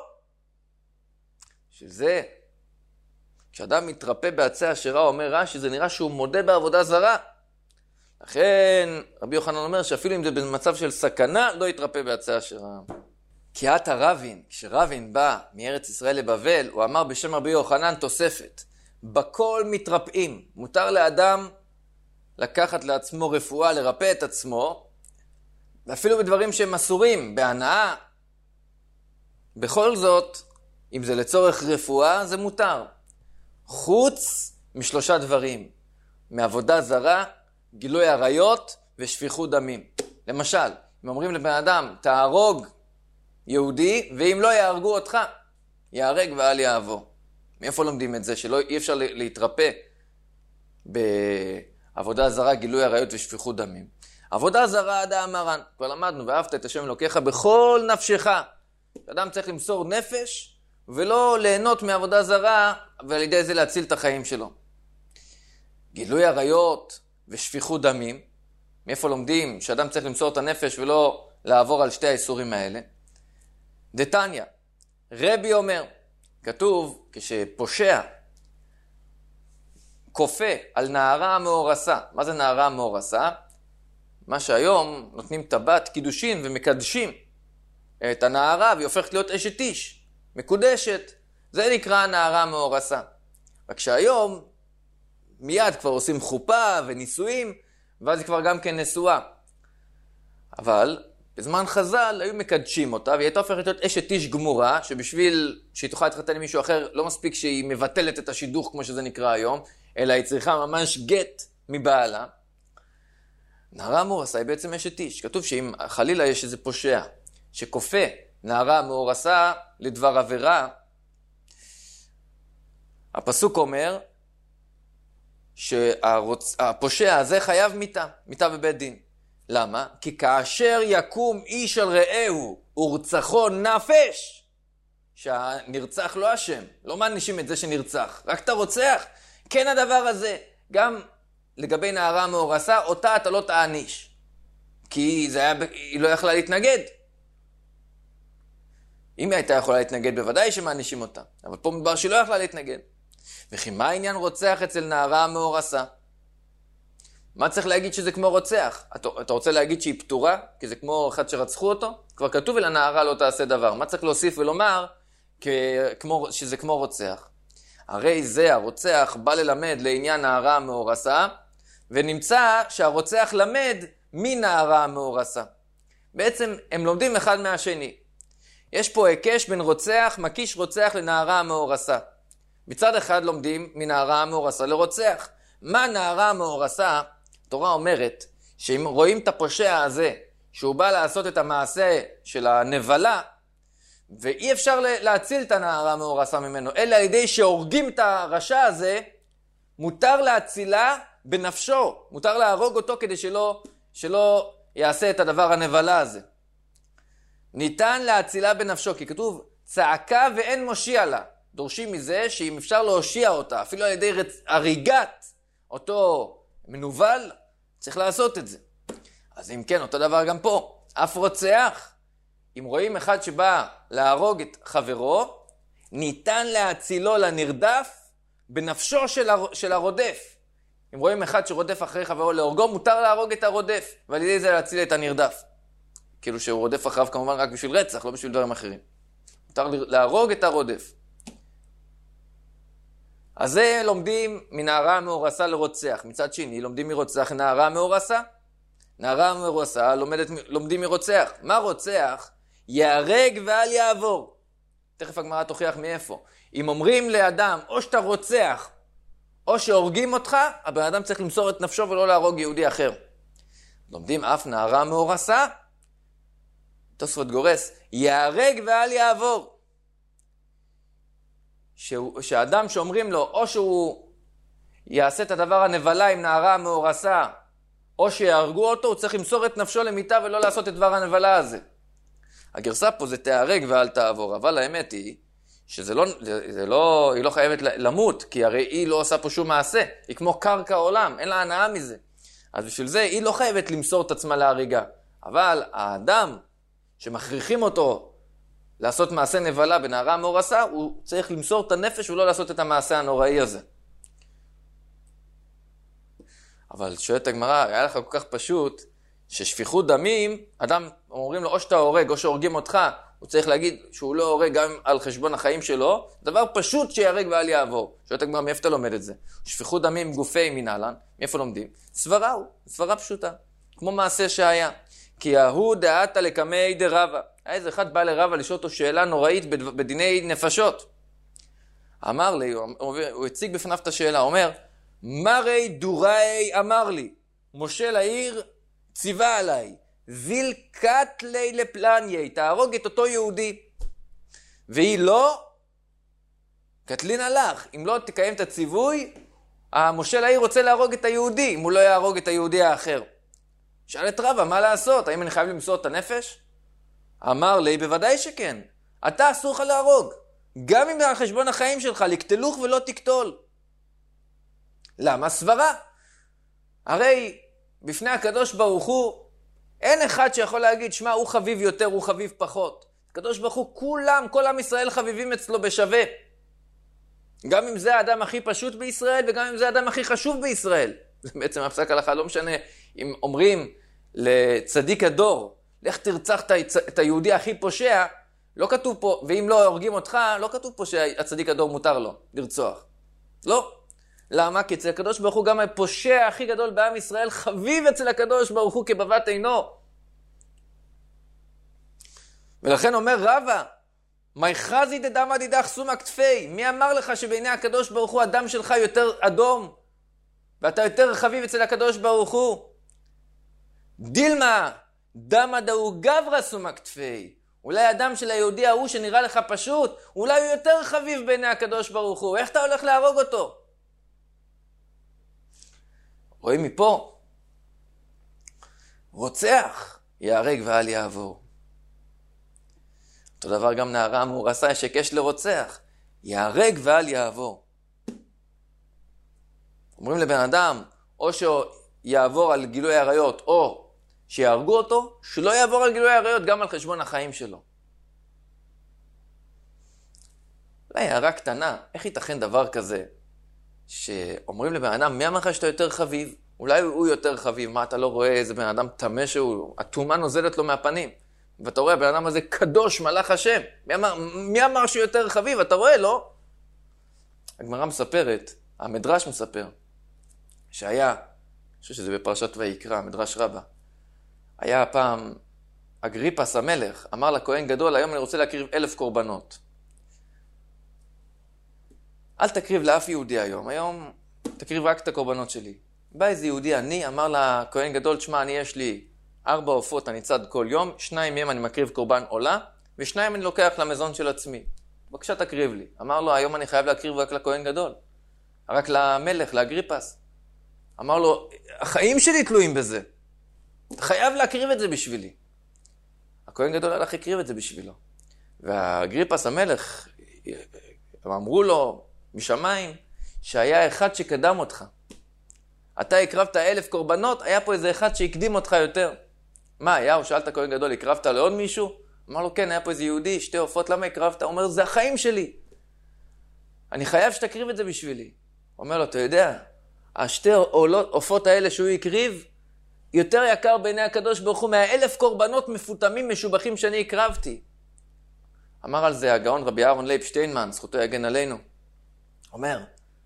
שזה, כשאדם מתרפא בעצי אשרה, אומר רש"י, זה נראה שהוא מודה בעבודה זרה. לכן רבי יוחנן אומר שאפילו אם זה במצב של סכנה, לא יתרפא בעצי אשרה. כי את הרבין, כשרבין בא מארץ ישראל לבבל, הוא אמר בשם רבי יוחנן תוספת, בכל מתרפאים, מותר לאדם לקחת לעצמו רפואה, לרפא את עצמו, ואפילו בדברים שהם אסורים, בהנאה. בכל זאת, אם זה לצורך רפואה, זה מותר. חוץ משלושה דברים, מעבודה זרה, גילוי עריות ושפיכות דמים. למשל, אם אומרים לבן אדם, תהרוג יהודי, ואם לא יהרגו אותך, יהרג ואל יעבור. מאיפה לומדים את זה? שלא אי אפשר להתרפא בעבודה זרה, גילוי עריות ושפיכות דמים. עבודה זרה עדה אמרן, כבר למדנו, ואהבת את השם אלוקיך בכל נפשך. אדם צריך למסור נפש, ולא ליהנות מעבודה זרה, ועל ידי זה להציל את החיים שלו. גילוי עריות ושפיכות דמים, מאיפה לומדים שאדם צריך למסור את הנפש ולא לעבור על שתי האיסורים האלה? דתניא, רבי אומר, כתוב כשפושע כופה על נערה מאורסה. מה זה נערה מאורסה? מה שהיום נותנים טבעת קידושין ומקדשים את הנערה והיא הופכת להיות אשת איש, מקודשת. זה נקרא נערה מאורסה. רק שהיום מיד כבר עושים חופה ונישואים, ואז היא כבר גם כן נשואה. אבל בזמן חז"ל היו מקדשים אותה, והיא הייתה הופכת להיות אשת איש גמורה, שבשביל שהיא תוכל להתחתן עם מישהו אחר, לא מספיק שהיא מבטלת את השידוך כמו שזה נקרא היום, אלא היא צריכה ממש גט מבעלה. נערה מאורסה היא בעצם אשת איש. כתוב שאם חלילה יש איזה פושע שכופה נערה מאורסה לדבר עבירה, הפסוק אומר שהפושע הזה חייב מיתה, מיתה בבית דין. למה? כי כאשר יקום איש על רעהו ורצחו נפש, שהנרצח לא אשם, לא מענישים את זה שנרצח, רק אתה רוצח. כן הדבר הזה, גם לגבי נערה מאורסה, אותה אתה לא תעניש, כי זה היה, היא לא יכלה להתנגד. אם היא הייתה יכולה להתנגד, בוודאי שמענישים אותה, אבל פה מדבר שהיא לא יכלה להתנגד. וכי מה העניין רוצח אצל נערה מאורסה? מה צריך להגיד שזה כמו רוצח? אתה, אתה רוצה להגיד שהיא פטורה? כי זה כמו אחד שרצחו אותו? כבר כתוב אל הנערה לא תעשה דבר. מה צריך להוסיף ולומר כמו, שזה כמו רוצח? הרי זה הרוצח בא ללמד לעניין נערה המאורסה, ונמצא שהרוצח למד מנערה המאורסה. בעצם הם לומדים אחד מהשני. יש פה הקש בין רוצח, מקיש רוצח לנערה המאורסה. מצד אחד לומדים מנערה המאורסה לרוצח. מה נערה המאורסה? התורה אומרת שאם רואים את הפושע הזה, שהוא בא לעשות את המעשה של הנבלה, ואי אפשר להציל את הנערה המאורסה ממנו, אלא על ידי שהורגים את הרשע הזה, מותר להצילה בנפשו, מותר להרוג אותו כדי שלא, שלא יעשה את הדבר הנבלה הזה. ניתן להצילה בנפשו, כי כתוב צעקה ואין מושיע לה. דורשים מזה שאם אפשר להושיע אותה, אפילו על ידי רצ... הריגת אותו מנוול, צריך לעשות את זה. אז אם כן, אותו דבר גם פה. אף רוצח, אם רואים אחד שבא להרוג את חברו, ניתן להצילו לנרדף בנפשו של, הר... של הרודף. אם רואים אחד שרודף אחרי חברו להורגו, מותר להרוג את הרודף, ועל ידי זה להציל את הנרדף. כאילו שהוא רודף אחריו כמובן רק בשביל רצח, לא בשביל דברים אחרים. מותר להרוג את הרודף. אז זה לומדים מנערה מאורסה לרוצח. מצד שני, לומדים מרוצח נערה מאורסה. נערה מאורסה לומדת, לומדים מרוצח. מה רוצח? יהרג ואל יעבור. תכף הגמרא תוכיח מאיפה. אם אומרים לאדם, או שאתה רוצח, או שהורגים אותך, הבן אדם צריך למסור את נפשו ולא להרוג יהודי אחר. לומדים אף נערה מאורסה, תוספות גורס, יהרג ואל יעבור. שהאדם שאומרים לו, או שהוא יעשה את הדבר הנבלה עם נערה מאורסה, או שיהרגו אותו, הוא צריך למסור את נפשו למיטה ולא לעשות את דבר הנבלה הזה. הגרסה פה זה תהרג ואל תעבור, אבל האמת היא, שזה לא, זה לא, היא לא חייבת למות, כי הרי היא לא עושה פה שום מעשה, היא כמו קרקע עולם, אין לה הנאה מזה. אז בשביל זה היא לא חייבת למסור את עצמה להריגה. אבל האדם שמכריחים אותו לעשות מעשה נבלה בנערה מאורסה, הוא צריך למסור את הנפש ולא לעשות את המעשה הנוראי הזה. אבל שואלת הגמרא, היה לך כל כך פשוט, ששפיכות דמים, אדם אומרים לו או שאתה הורג או שהורגים אותך, הוא צריך להגיד שהוא לא הורג גם על חשבון החיים שלו, דבר פשוט שיהרג ואל יעבור. שואלת הגמרא, מאיפה אתה לומד את זה? שפיכות דמים גופי מנהלן, מאיפה לומדים? סברה הוא, סברה פשוטה, כמו מעשה שהיה. כי ההוא דעת לקמי דרבה. היה איזה אחד בא לרבה לשאול אותו שאלה נוראית בדיני נפשות. אמר לי, הוא, הוא הציג בפניו את השאלה, הוא אומר, מרי דוראי אמר לי, משה לעיר ציווה עליי, זיל קטלי לפלניה, תהרוג את אותו יהודי. והיא לא, קטלין הלך, אם לא תקיים את הציווי, המשה לעיר רוצה להרוג את היהודי, אם הוא לא יהרוג את היהודי האחר. שאל את רבא, מה לעשות? האם אני חייב למסור את הנפש? אמר לי, בוודאי שכן. אתה אסור לך להרוג. גם אם על חשבון החיים שלך, לקטלוך ולא תקטול. למה? סברה. הרי בפני הקדוש ברוך הוא, אין אחד שיכול להגיד, שמה, הוא חביב יותר, הוא חביב פחות. הקדוש ברוך הוא, כולם, כל עם ישראל חביבים אצלו בשווה. גם אם זה האדם הכי פשוט בישראל, וגם אם זה האדם הכי חשוב בישראל. זה בעצם הפסק הלכה, לא משנה אם אומרים לצדיק הדור, לך תרצח את היהודי הכי פושע, לא כתוב פה, ואם לא הורגים אותך, לא כתוב פה שהצדיק הדור מותר לו לרצוח. לא. למה? כי אצל הקדוש ברוך הוא גם הפושע הכי גדול בעם ישראל חביב אצל הקדוש ברוך הוא כבבת עינו. ולכן אומר רבא, מי חזי דדמא דידך סומא כתפי, מי אמר לך שבעיני הקדוש ברוך הוא הדם שלך יותר אדום, ואתה יותר חביב אצל הקדוש ברוך הוא? דילמה, דמא דאו גברא סומא כתפי, אולי הדם של היהודי ההוא שנראה לך פשוט, אולי הוא יותר חביב בעיני הקדוש ברוך הוא, איך אתה הולך להרוג אותו? רואים מפה, רוצח יהרג ואל יעבור. אותו דבר גם נערה מאורסה שקש לרוצח, יהרג ואל יעבור. אומרים לבן אדם, או שיעבור על גילוי עריות, או שיהרגו אותו, שלא יעבור על גילוי עריות גם על חשבון החיים שלו. אולי הערה קטנה, איך ייתכן דבר כזה, שאומרים לבן אדם, מי אמר לך שאתה יותר חביב? אולי הוא יותר חביב, מה אתה לא רואה איזה בן אדם תמה שהוא, התאומה נוזלת לו מהפנים. ואתה רואה, הבן אדם הזה קדוש, מלאך השם. מי אמר, מי אמר שהוא יותר חביב? אתה רואה, לא? הגמרא מספרת, המדרש מספר, שהיה, אני חושב שזה בפרשת ויקרא, מדרש רבה, היה פעם אגריפס המלך, אמר לכהן גדול, היום אני רוצה להקריב אלף קורבנות. אל תקריב לאף יהודי היום, היום תקריב רק את הקורבנות שלי. בא איזה יהודי עני, אמר לכהן גדול, תשמע, אני יש לי ארבע עופות, אני צד כל יום, שניים מהם אני מקריב קורבן עולה, ושניים אני לוקח למזון של עצמי. בבקשה תקריב לי. אמר לו, היום אני חייב להקריב רק לכהן גדול, רק למלך, לאגריפס. אמר לו, החיים שלי תלויים בזה. אתה חייב להקריב את זה בשבילי. הכהן גדול הלך הקריב את זה בשבילו. והאגריפס המלך, אמרו לו משמיים, שהיה אחד שקדם אותך. אתה הקרבת אלף קורבנות, היה פה איזה אחד שהקדים אותך יותר. מה היה? הוא שאל את הכהן גדול, הקרבת לעוד מישהו? אמר לו, כן, היה פה איזה יהודי, שתי עופות, למה הקרבת? הוא אומר, זה החיים שלי. אני חייב שתקריב את זה בשבילי. הוא אומר לו, אתה יודע, השתי עופות האלה שהוא הקריב, יותר יקר בעיני הקדוש ברוך הוא, מהאלף קורבנות מפותמים, משובחים שאני הקרבתי. אמר על זה הגאון רבי אהרון לייב שטיינמן, זכותו יגן עלינו. אומר,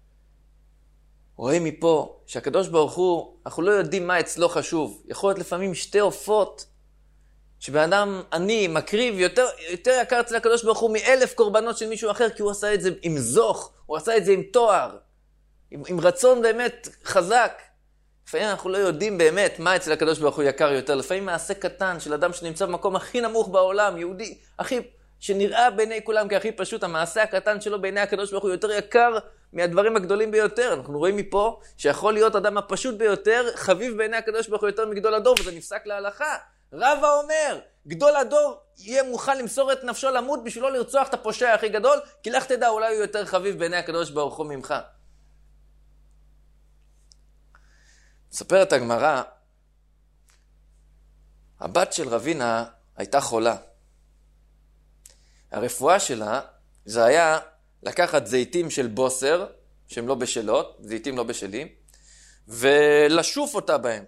רואים מפה שהקדוש ברוך הוא, אנחנו לא יודעים מה אצלו חשוב. יכול להיות לפעמים שתי עופות, שבן אדם עני מקריב יותר, יותר יקר אצל הקדוש ברוך הוא מאלף קורבנות של מישהו אחר, כי הוא עשה את זה עם זוך, הוא עשה את זה עם תואר, עם, עם רצון באמת חזק. לפעמים אנחנו לא יודעים באמת מה אצל הקדוש ברוך הוא יקר יותר. לפעמים מעשה קטן של אדם שנמצא במקום הכי נמוך בעולם, יהודי, הכי, שנראה בעיני כולם כהכי פשוט, המעשה הקטן שלו בעיני הקדוש ברוך הוא יותר יקר מהדברים הגדולים ביותר. אנחנו רואים מפה שיכול להיות אדם הפשוט ביותר, חביב בעיני הקדוש ברוך הוא יותר מגדול הדור, וזה נפסק להלכה. רבא אומר, גדול הדור יהיה מוכן למסור את נפשו למות בשביל לא לרצוח את הפושע הכי גדול, כי לך תדע, אולי הוא יותר חביב בעיני הקדוש ברוך הוא ממך. מספרת הגמרא, הבת של רבינה הייתה חולה. הרפואה שלה זה היה לקחת זיתים של בוסר, שהם לא בשלות, זיתים לא בשלים, ולשוף אותה בהם.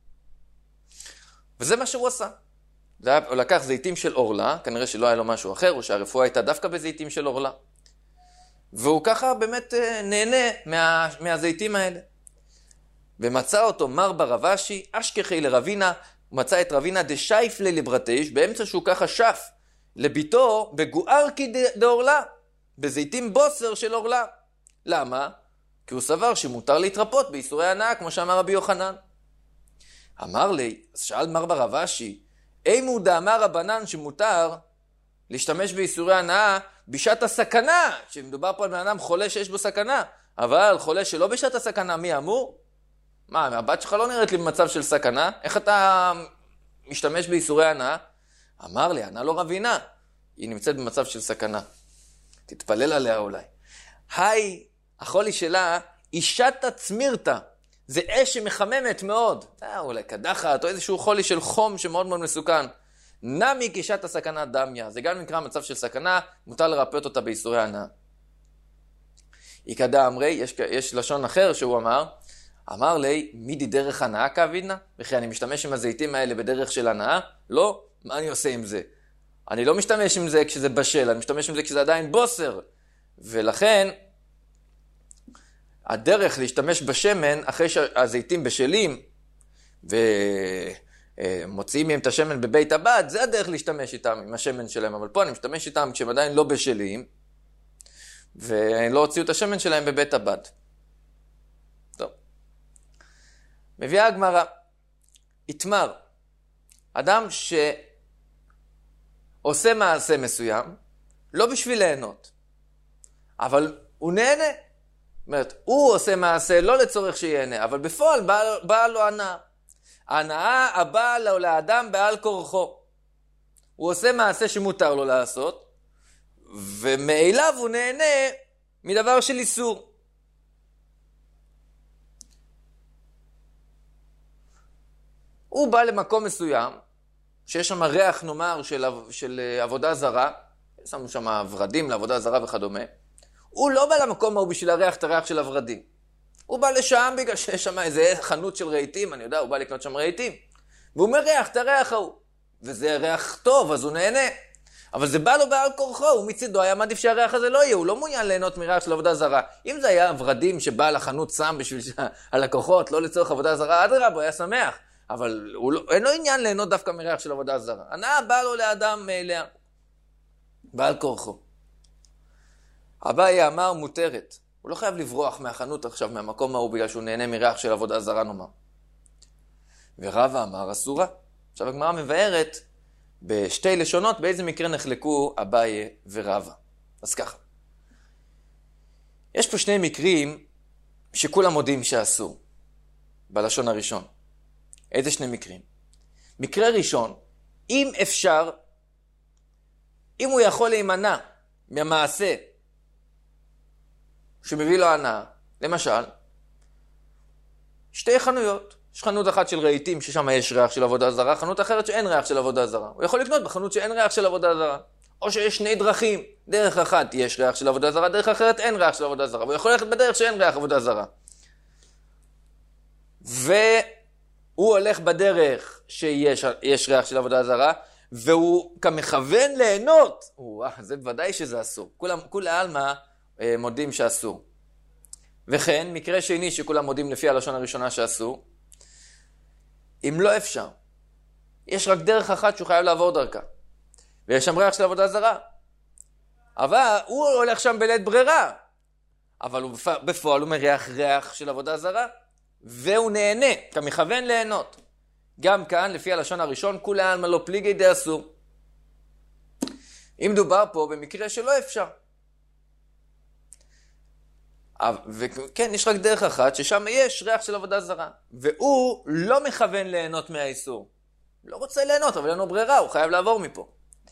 וזה מה שהוא עשה. הוא לקח זיתים של אורלה, כנראה שלא היה לו משהו אחר, או שהרפואה הייתה דווקא בזיתים של אורלה. והוא ככה באמת נהנה מה, מהזיתים האלה. ומצא אותו מר ברבשי, אשכחי לרבינה, הוא מצא את רבינה דשייף ללברתש, באמצע שהוא ככה שף לביתו בגוארקי דאורלה, בזיתים בוסר של אורלה. למה? כי הוא סבר שמותר להתרפות ביסורי הנאה, כמו שאמר רבי יוחנן. אמר לי, אז שאל מר ברבשי, אימו דאמר רבנן שמותר להשתמש ביסורי הנאה בשעת הסכנה, שמדובר פה על בן אדם חולה שיש בו סכנה, אבל חולה שלא בשעת הסכנה, מי אמור? מה, הבת שלך לא נראית לי במצב של סכנה? איך אתה משתמש ביסורי הנאה? אמר לי, ענה לו רבינה, היא נמצאת במצב של סכנה. תתפלל עליה אולי. היי, החולי שלה, אישת עצמירתה. זה אש שמחממת מאוד. אה, אולי קדחת, או איזשהו חולי של חום שמאוד מאוד מסוכן. נמי כאישת הסכנה דמיה. זה גם נקרא מצב של סכנה, מותר לרפא אותה ביסורי הנאה. יקדע אמרי, יש, יש לשון אחר שהוא אמר, אמר לי, מידי דרך הנאה כאבידנה? וכי אני משתמש עם הזיתים האלה בדרך של הנאה? לא, מה אני עושה עם זה? אני לא משתמש עם זה כשזה בשל, אני משתמש עם זה כשזה עדיין בוסר. ולכן, הדרך להשתמש בשמן, אחרי שהזיתים בשלים, ומוציאים מהם את השמן בבית הבד, זה הדרך להשתמש איתם, עם השמן שלהם. אבל פה אני משתמש איתם כשהם עדיין לא בשלים, ולא הוציאו את השמן שלהם בבית הבד. טוב. מביאה הגמרא, התמר, אדם שעושה מעשה מסוים, לא בשביל ליהנות, אבל הוא נהנה. זאת אומרת, הוא עושה מעשה לא לצורך שיהנה, אבל בפועל באה בא לו הנאה. ההנאה הבאה לו לאדם בעל כורחו. הוא עושה מעשה שמותר לו לעשות, ומאליו הוא נהנה מדבר של איסור. הוא בא למקום מסוים, שיש שם ריח נאמר של, של עבודה זרה, שמו שם ורדים לעבודה זרה וכדומה. הוא לא בא למקום ההוא בשביל הריח את הריח של הוורדים. הוא בא לשם בגלל שיש שם איזה חנות של רהיטים, אני יודע, הוא בא לקנות שם רהיטים. והוא מריח את הריח ההוא. וזה ריח טוב, אז הוא נהנה. אבל זה בא לו בעל כורחו, הוא מצידו היה מעדיף שהריח הזה לא יהיה, הוא לא מעוניין ליהנות מריח של עבודה זרה. אם זה היה ורדים שבא לחנות שם בשביל הלקוחות, לא לצורך עבודה זרה, אדרבה, הוא היה שמח. אבל הוא לא, אין לו עניין ליהנות דווקא מריח של עבודה זרה. הנאה בא לו לאדם מאליה. בעל כורחו. אביי אמר מותרת. הוא לא חייב לברוח מהחנות עכשיו, מהמקום ההוא, בגלל שהוא נהנה מריח של עבודה זרה נאמר. ורבא אמר אסורה. עכשיו הגמרא מבארת בשתי לשונות באיזה מקרה נחלקו אביי ורבא. אז ככה. יש פה שני מקרים שכולם מודים שאסור. בלשון הראשון. איזה שני מקרים? מקרה ראשון, אם אפשר, אם הוא יכול להימנע מהמעשה שמביא לו הנאה, למשל, שתי חנויות. יש חנות אחת של רהיטים ששם יש ריח של עבודה זרה, חנות אחרת שאין ריח של עבודה זרה. הוא יכול לקנות בחנות שאין ריח של עבודה זרה. או שיש שני דרכים, דרך אחת יש ריח של עבודה זרה, דרך אחרת אין ריח של עבודה זרה. הוא יכול ללכת בדרך שאין ריח עבודה זרה. והוא הולך בדרך שיש יש ריח של עבודה זרה, והוא כמכוון ליהנות. וואו, זה בוודאי שזה אסור. כולם, כול העלמא מודים שאסור. וכן, מקרה שני שכולם מודים לפי הלשון הראשונה שאסור, אם לא אפשר, יש רק דרך אחת שהוא חייב לעבור דרכה. ויש שם ריח של עבודה זרה. אבל הוא הולך שם בלית ברירה. אבל הוא בפועל הוא מריח ריח של עבודה זרה, והוא נהנה, כמכוון ליהנות. גם כאן, לפי הלשון הראשון, כולי עלמא לא פליגי דאסור. אם דובר פה במקרה שלא אפשר. וכן, יש רק דרך אחת, ששם יש ריח של עבודה זרה, והוא לא מכוון ליהנות מהאיסור. לא רוצה ליהנות, אבל אין לו ברירה, הוא חייב לעבור מפה.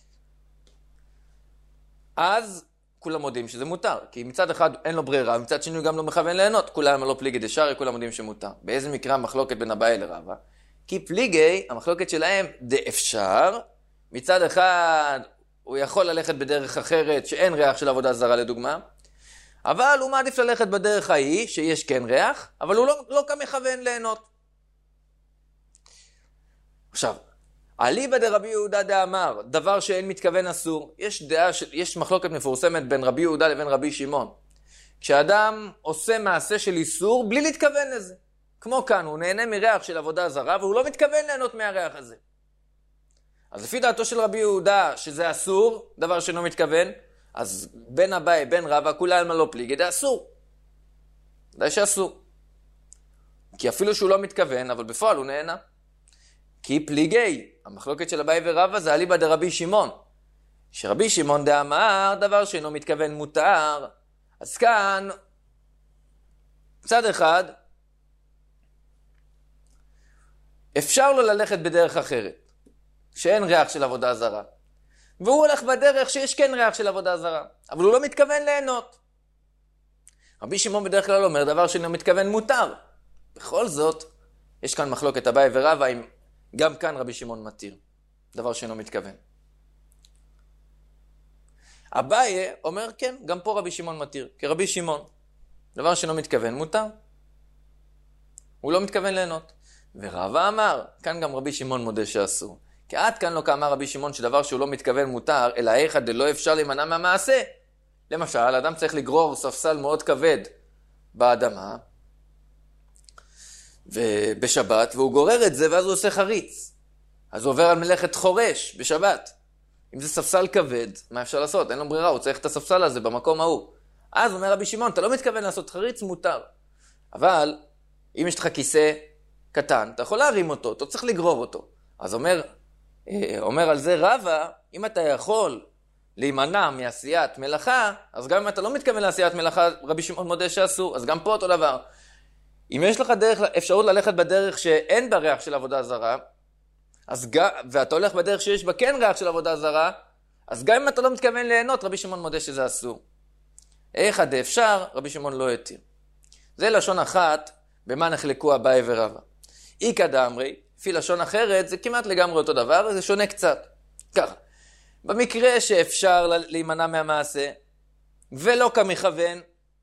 אז כולם מודים שזה מותר, כי מצד אחד אין לו ברירה, ומצד שני הוא גם לא מכוון ליהנות, כולם לא פליגי דשארי, כולם מודים שמותר. באיזה מקרה המחלוקת בין אביי לרבא? כי פליגי, המחלוקת שלהם דאפשר, מצד אחד הוא יכול ללכת בדרך אחרת שאין ריח של עבודה זרה לדוגמה, אבל הוא מעדיף ללכת בדרך ההיא שיש כן ריח, אבל הוא לא, לא כמכוון ליהנות. עכשיו, אליבא דרבי יהודה דאמר, דבר שאין מתכוון אסור, יש דעה, יש מחלוקת מפורסמת בין רבי יהודה לבין רבי שמעון. כשאדם עושה מעשה של איסור בלי להתכוון לזה. כמו כאן, הוא נהנה מריח של עבודה זרה, והוא לא מתכוון ליהנות מהריח הזה. אז לפי דעתו של רבי יהודה, שזה אסור, דבר שאינו מתכוון, אז בין אביי, בין רבא, כולי עלמא לא פליגי דאסור. די שאסור. כי אפילו שהוא לא מתכוון, אבל בפועל הוא נהנה. כי פליגי, המחלוקת של אביי ורבא זה אליבא דרבי שמעון. שרבי שמעון דאמר, דבר שאינו מתכוון מותר. אז כאן, צד אחד, אפשר לו ללכת בדרך אחרת, שאין ריח של עבודה זרה. והוא הולך בדרך שיש כן ריח של עבודה זרה, אבל הוא לא מתכוון ליהנות. רבי שמעון בדרך כלל אומר דבר שאינו מתכוון מותר. בכל זאת, יש כאן מחלוקת אביי ורבא, אם גם כאן רבי שמעון מתיר, דבר שאינו מתכוון. אביי אומר כן, גם פה רבי שמעון מתיר, כי רבי שמעון, דבר שאינו מתכוון מותר. הוא לא מתכוון ליהנות. ורבא אמר, כאן גם רבי שמעון מודה שאסור. כי עד כאן לא כאמר רבי שמעון שדבר שהוא לא מתכוון מותר, אלא איכא דלא אפשר להימנע מהמעשה. למשל, אדם צריך לגרור ספסל מאוד כבד באדמה, ובשבת, והוא גורר את זה, ואז הוא עושה חריץ. אז הוא עובר על מלאכת חורש בשבת. אם זה ספסל כבד, מה אפשר לעשות? אין לו ברירה, הוא צריך את הספסל הזה במקום ההוא. אז אומר רבי שמעון, אתה לא מתכוון לעשות חריץ, מותר. אבל, אם יש לך כיסא קטן, אתה יכול להרים אותו, אתה צריך לגרור אותו. אז אומר, אומר על זה רבא, אם אתה יכול להימנע מעשיית מלאכה, אז גם אם אתה לא מתכוון לעשיית מלאכה, רבי שמעון מודה שאסור, אז גם פה אותו דבר. אם יש לך דרך, אפשרות ללכת בדרך שאין בה ריח של עבודה זרה, אז גם, ואתה הולך בדרך שיש בה כן ריח של עבודה זרה, אז גם אם אתה לא מתכוון ליהנות, רבי שמעון מודה שזה אסור. איכא דאפשר, רבי שמעון לא התיר. זה לשון אחת, במה נחלקו אביי ורבא. איכא דאמרי, לפי לשון אחרת, זה כמעט לגמרי אותו דבר, זה שונה קצת. ככה, במקרה שאפשר להימנע מהמעשה, ולא כמכוון,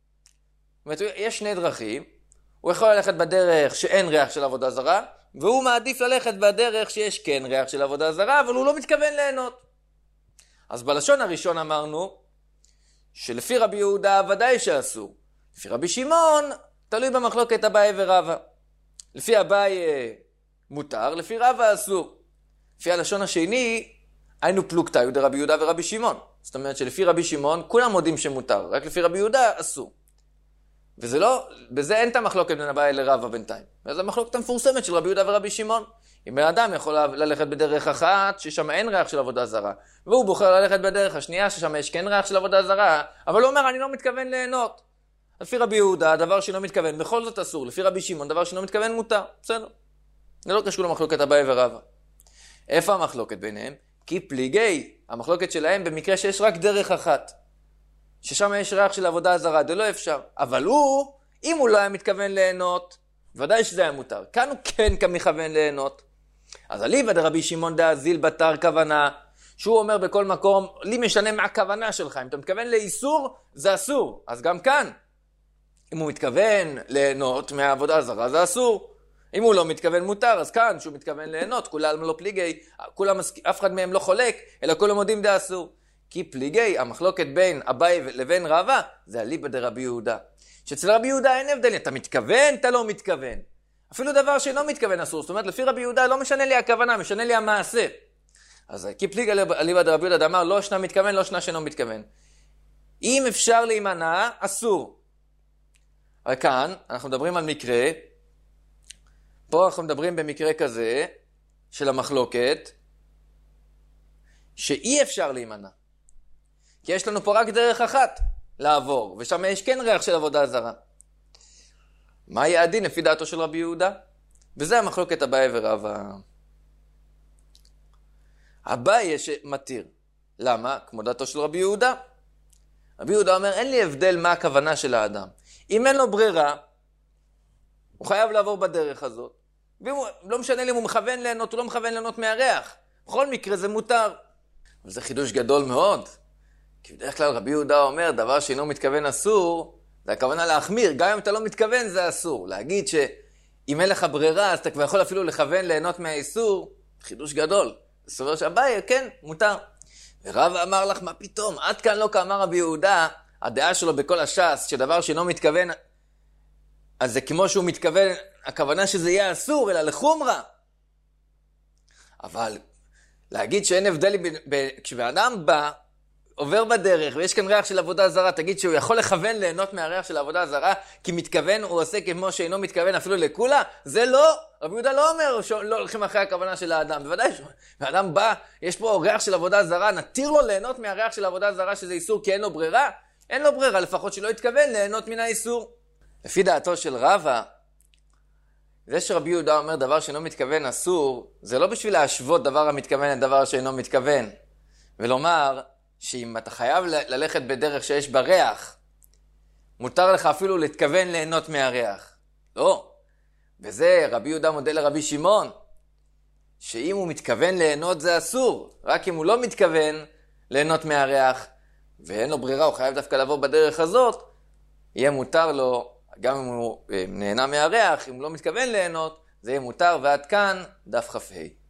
יש שני דרכים, הוא יכול ללכת בדרך שאין ריח של עבודה זרה, והוא מעדיף ללכת בדרך שיש כן ריח של עבודה זרה, אבל הוא לא מתכוון ליהנות. אז בלשון הראשון אמרנו, שלפי רבי יהודה ודאי שאסור. לפי רבי שמעון, תלוי במחלוקת אביי ורבא. לפי אביי מותר, לפי רבא אסור. לפי הלשון השני, היינו פלוגתא דרבי יהודה ורבי שמעון. זאת אומרת שלפי רבי שמעון, כולם מודים שמותר, רק לפי רבי יהודה אסור. וזה לא, בזה אין את המחלוקת בין אביי לרבא בינתיים. וזו המחלוקת המפורסמת של רבי יהודה ורבי שמעון. אם בן אדם יכול ללכת בדרך אחת, ששם אין ריח של עבודה זרה, והוא בוחר ללכת בדרך השנייה, ששם יש כן ריח של עבודה זרה, אבל הוא אומר, אני לא מתכוון ליהנות. לפי רבי יהודה, דבר שלא מתכוון, בכל זאת אסור. לפי רבי שמעון, דבר שלא מתכוון מותר. בסדר. זה לא קשור למחלוקת אביי ורבא. איפה המחלוקת ביניהם? כי פליגי, המחלוקת שלהם במקרה שיש רק דרך אחת. ששם יש ריח של עבודה זרה, זה לא אפשר. אבל הוא, אם הוא לא היה מתכוון ליהנות, ודאי שזה היה מותר. כאן הוא כן כמכוון ליהנות. אז אליבא דרבי שמעון דאזיל בתר כוונה, שהוא אומר בכל מקום, לי משנה מה הכוונה שלך. אם אתה מתכוון לאיסור, זה אסור. אז גם כאן, אם הוא מתכוון ליהנות מהעבודה הזרה, זה אסור. אם הוא לא מתכוון מותר, אז כאן, שהוא מתכוון ליהנות, כולם לא פליגי, כולם, אף אחד מהם לא חולק, אלא כולם יודעים זה אסור. כי פליגי, המחלוקת בין אביי לבין רבא, זה אליבא דרבי יהודה. שאצל רבי יהודה אין הבדל, אתה מתכוון, אתה לא מתכוון. אפילו דבר שאינו מתכוון אסור. זאת אומרת, לפי רבי יהודה לא משנה לי הכוונה, משנה לי המעשה. אז כי פליגי אליבא דרבי יהודה אמר, לא שנה מתכוון, לא שנה שאינו מתכוון. אם אפשר להימנע, אסור. אבל כאן אנחנו מדברים על מקרה, פה אנחנו מדברים במקרה כזה של המחלוקת, שאי אפשר להימנע. כי יש לנו פה רק דרך אחת לעבור, ושם יש כן ריח של עבודה זרה. מה יהיה הדין לפי דעתו של רבי יהודה? וזה המחלוקת אביי ורבא. אביי יש מתיר. למה? כמו דעתו של רבי יהודה. רבי יהודה אומר, אין לי הבדל מה הכוונה של האדם. אם אין לו ברירה, הוא חייב לעבור בדרך הזאת. ולא משנה לי אם הוא מכוון ליהנות, הוא לא מכוון ליהנות מהריח. בכל מקרה זה מותר. וזה חידוש גדול מאוד. כי בדרך כלל רבי יהודה אומר, דבר שאינו מתכוון אסור, זה הכוונה להחמיר. גם אם אתה לא מתכוון, זה אסור. להגיד שאם אין לך ברירה, אז אתה כבר יכול אפילו לכוון ליהנות מהאיסור. חידוש גדול. זה אומר שאביי, כן, מותר. ורב אמר לך, מה פתאום? עד כאן לא כאמר רבי יהודה, הדעה שלו בכל הש"ס, שדבר שאינו מתכוון, אז זה כמו שהוא מתכוון, הכוונה שזה יהיה אסור, אלא לחומרה. אבל להגיד שאין הבדל, כשבאדם בא, עובר בדרך, ויש כאן ריח של עבודה זרה, תגיד שהוא יכול לכוון ליהנות מהריח של עבודה זרה, כי מתכוון, הוא עושה כמו שאינו מתכוון אפילו לכולה, זה לא, רבי יהודה לא אומר שלא הולכים אחרי הכוונה של האדם, בוודאי שהאדם בא, יש פה ריח של עבודה זרה, נתיר לו ליהנות מהריח של עבודה זרה, שזה איסור כי אין לו ברירה, אין לו ברירה, לפחות שלא יתכוון ליהנות מן האיסור. לפי דעתו של רבא, זה שרבי יהודה אומר דבר שאינו מתכוון אסור, זה לא בשביל להשוות דבר המתכוון לדבר שאינו מתכוון, ולומר, שאם אתה חייב ללכת בדרך שיש בה ריח, מותר לך אפילו להתכוון ליהנות מהריח. לא. וזה רבי יהודה מודה לרבי שמעון, שאם הוא מתכוון ליהנות זה אסור, רק אם הוא לא מתכוון ליהנות מהריח, ואין לו ברירה, הוא חייב דווקא לעבור בדרך הזאת, יהיה מותר לו, גם אם הוא נהנה מהריח, אם הוא לא מתכוון ליהנות, זה יהיה מותר, ועד כאן דף ח"ה.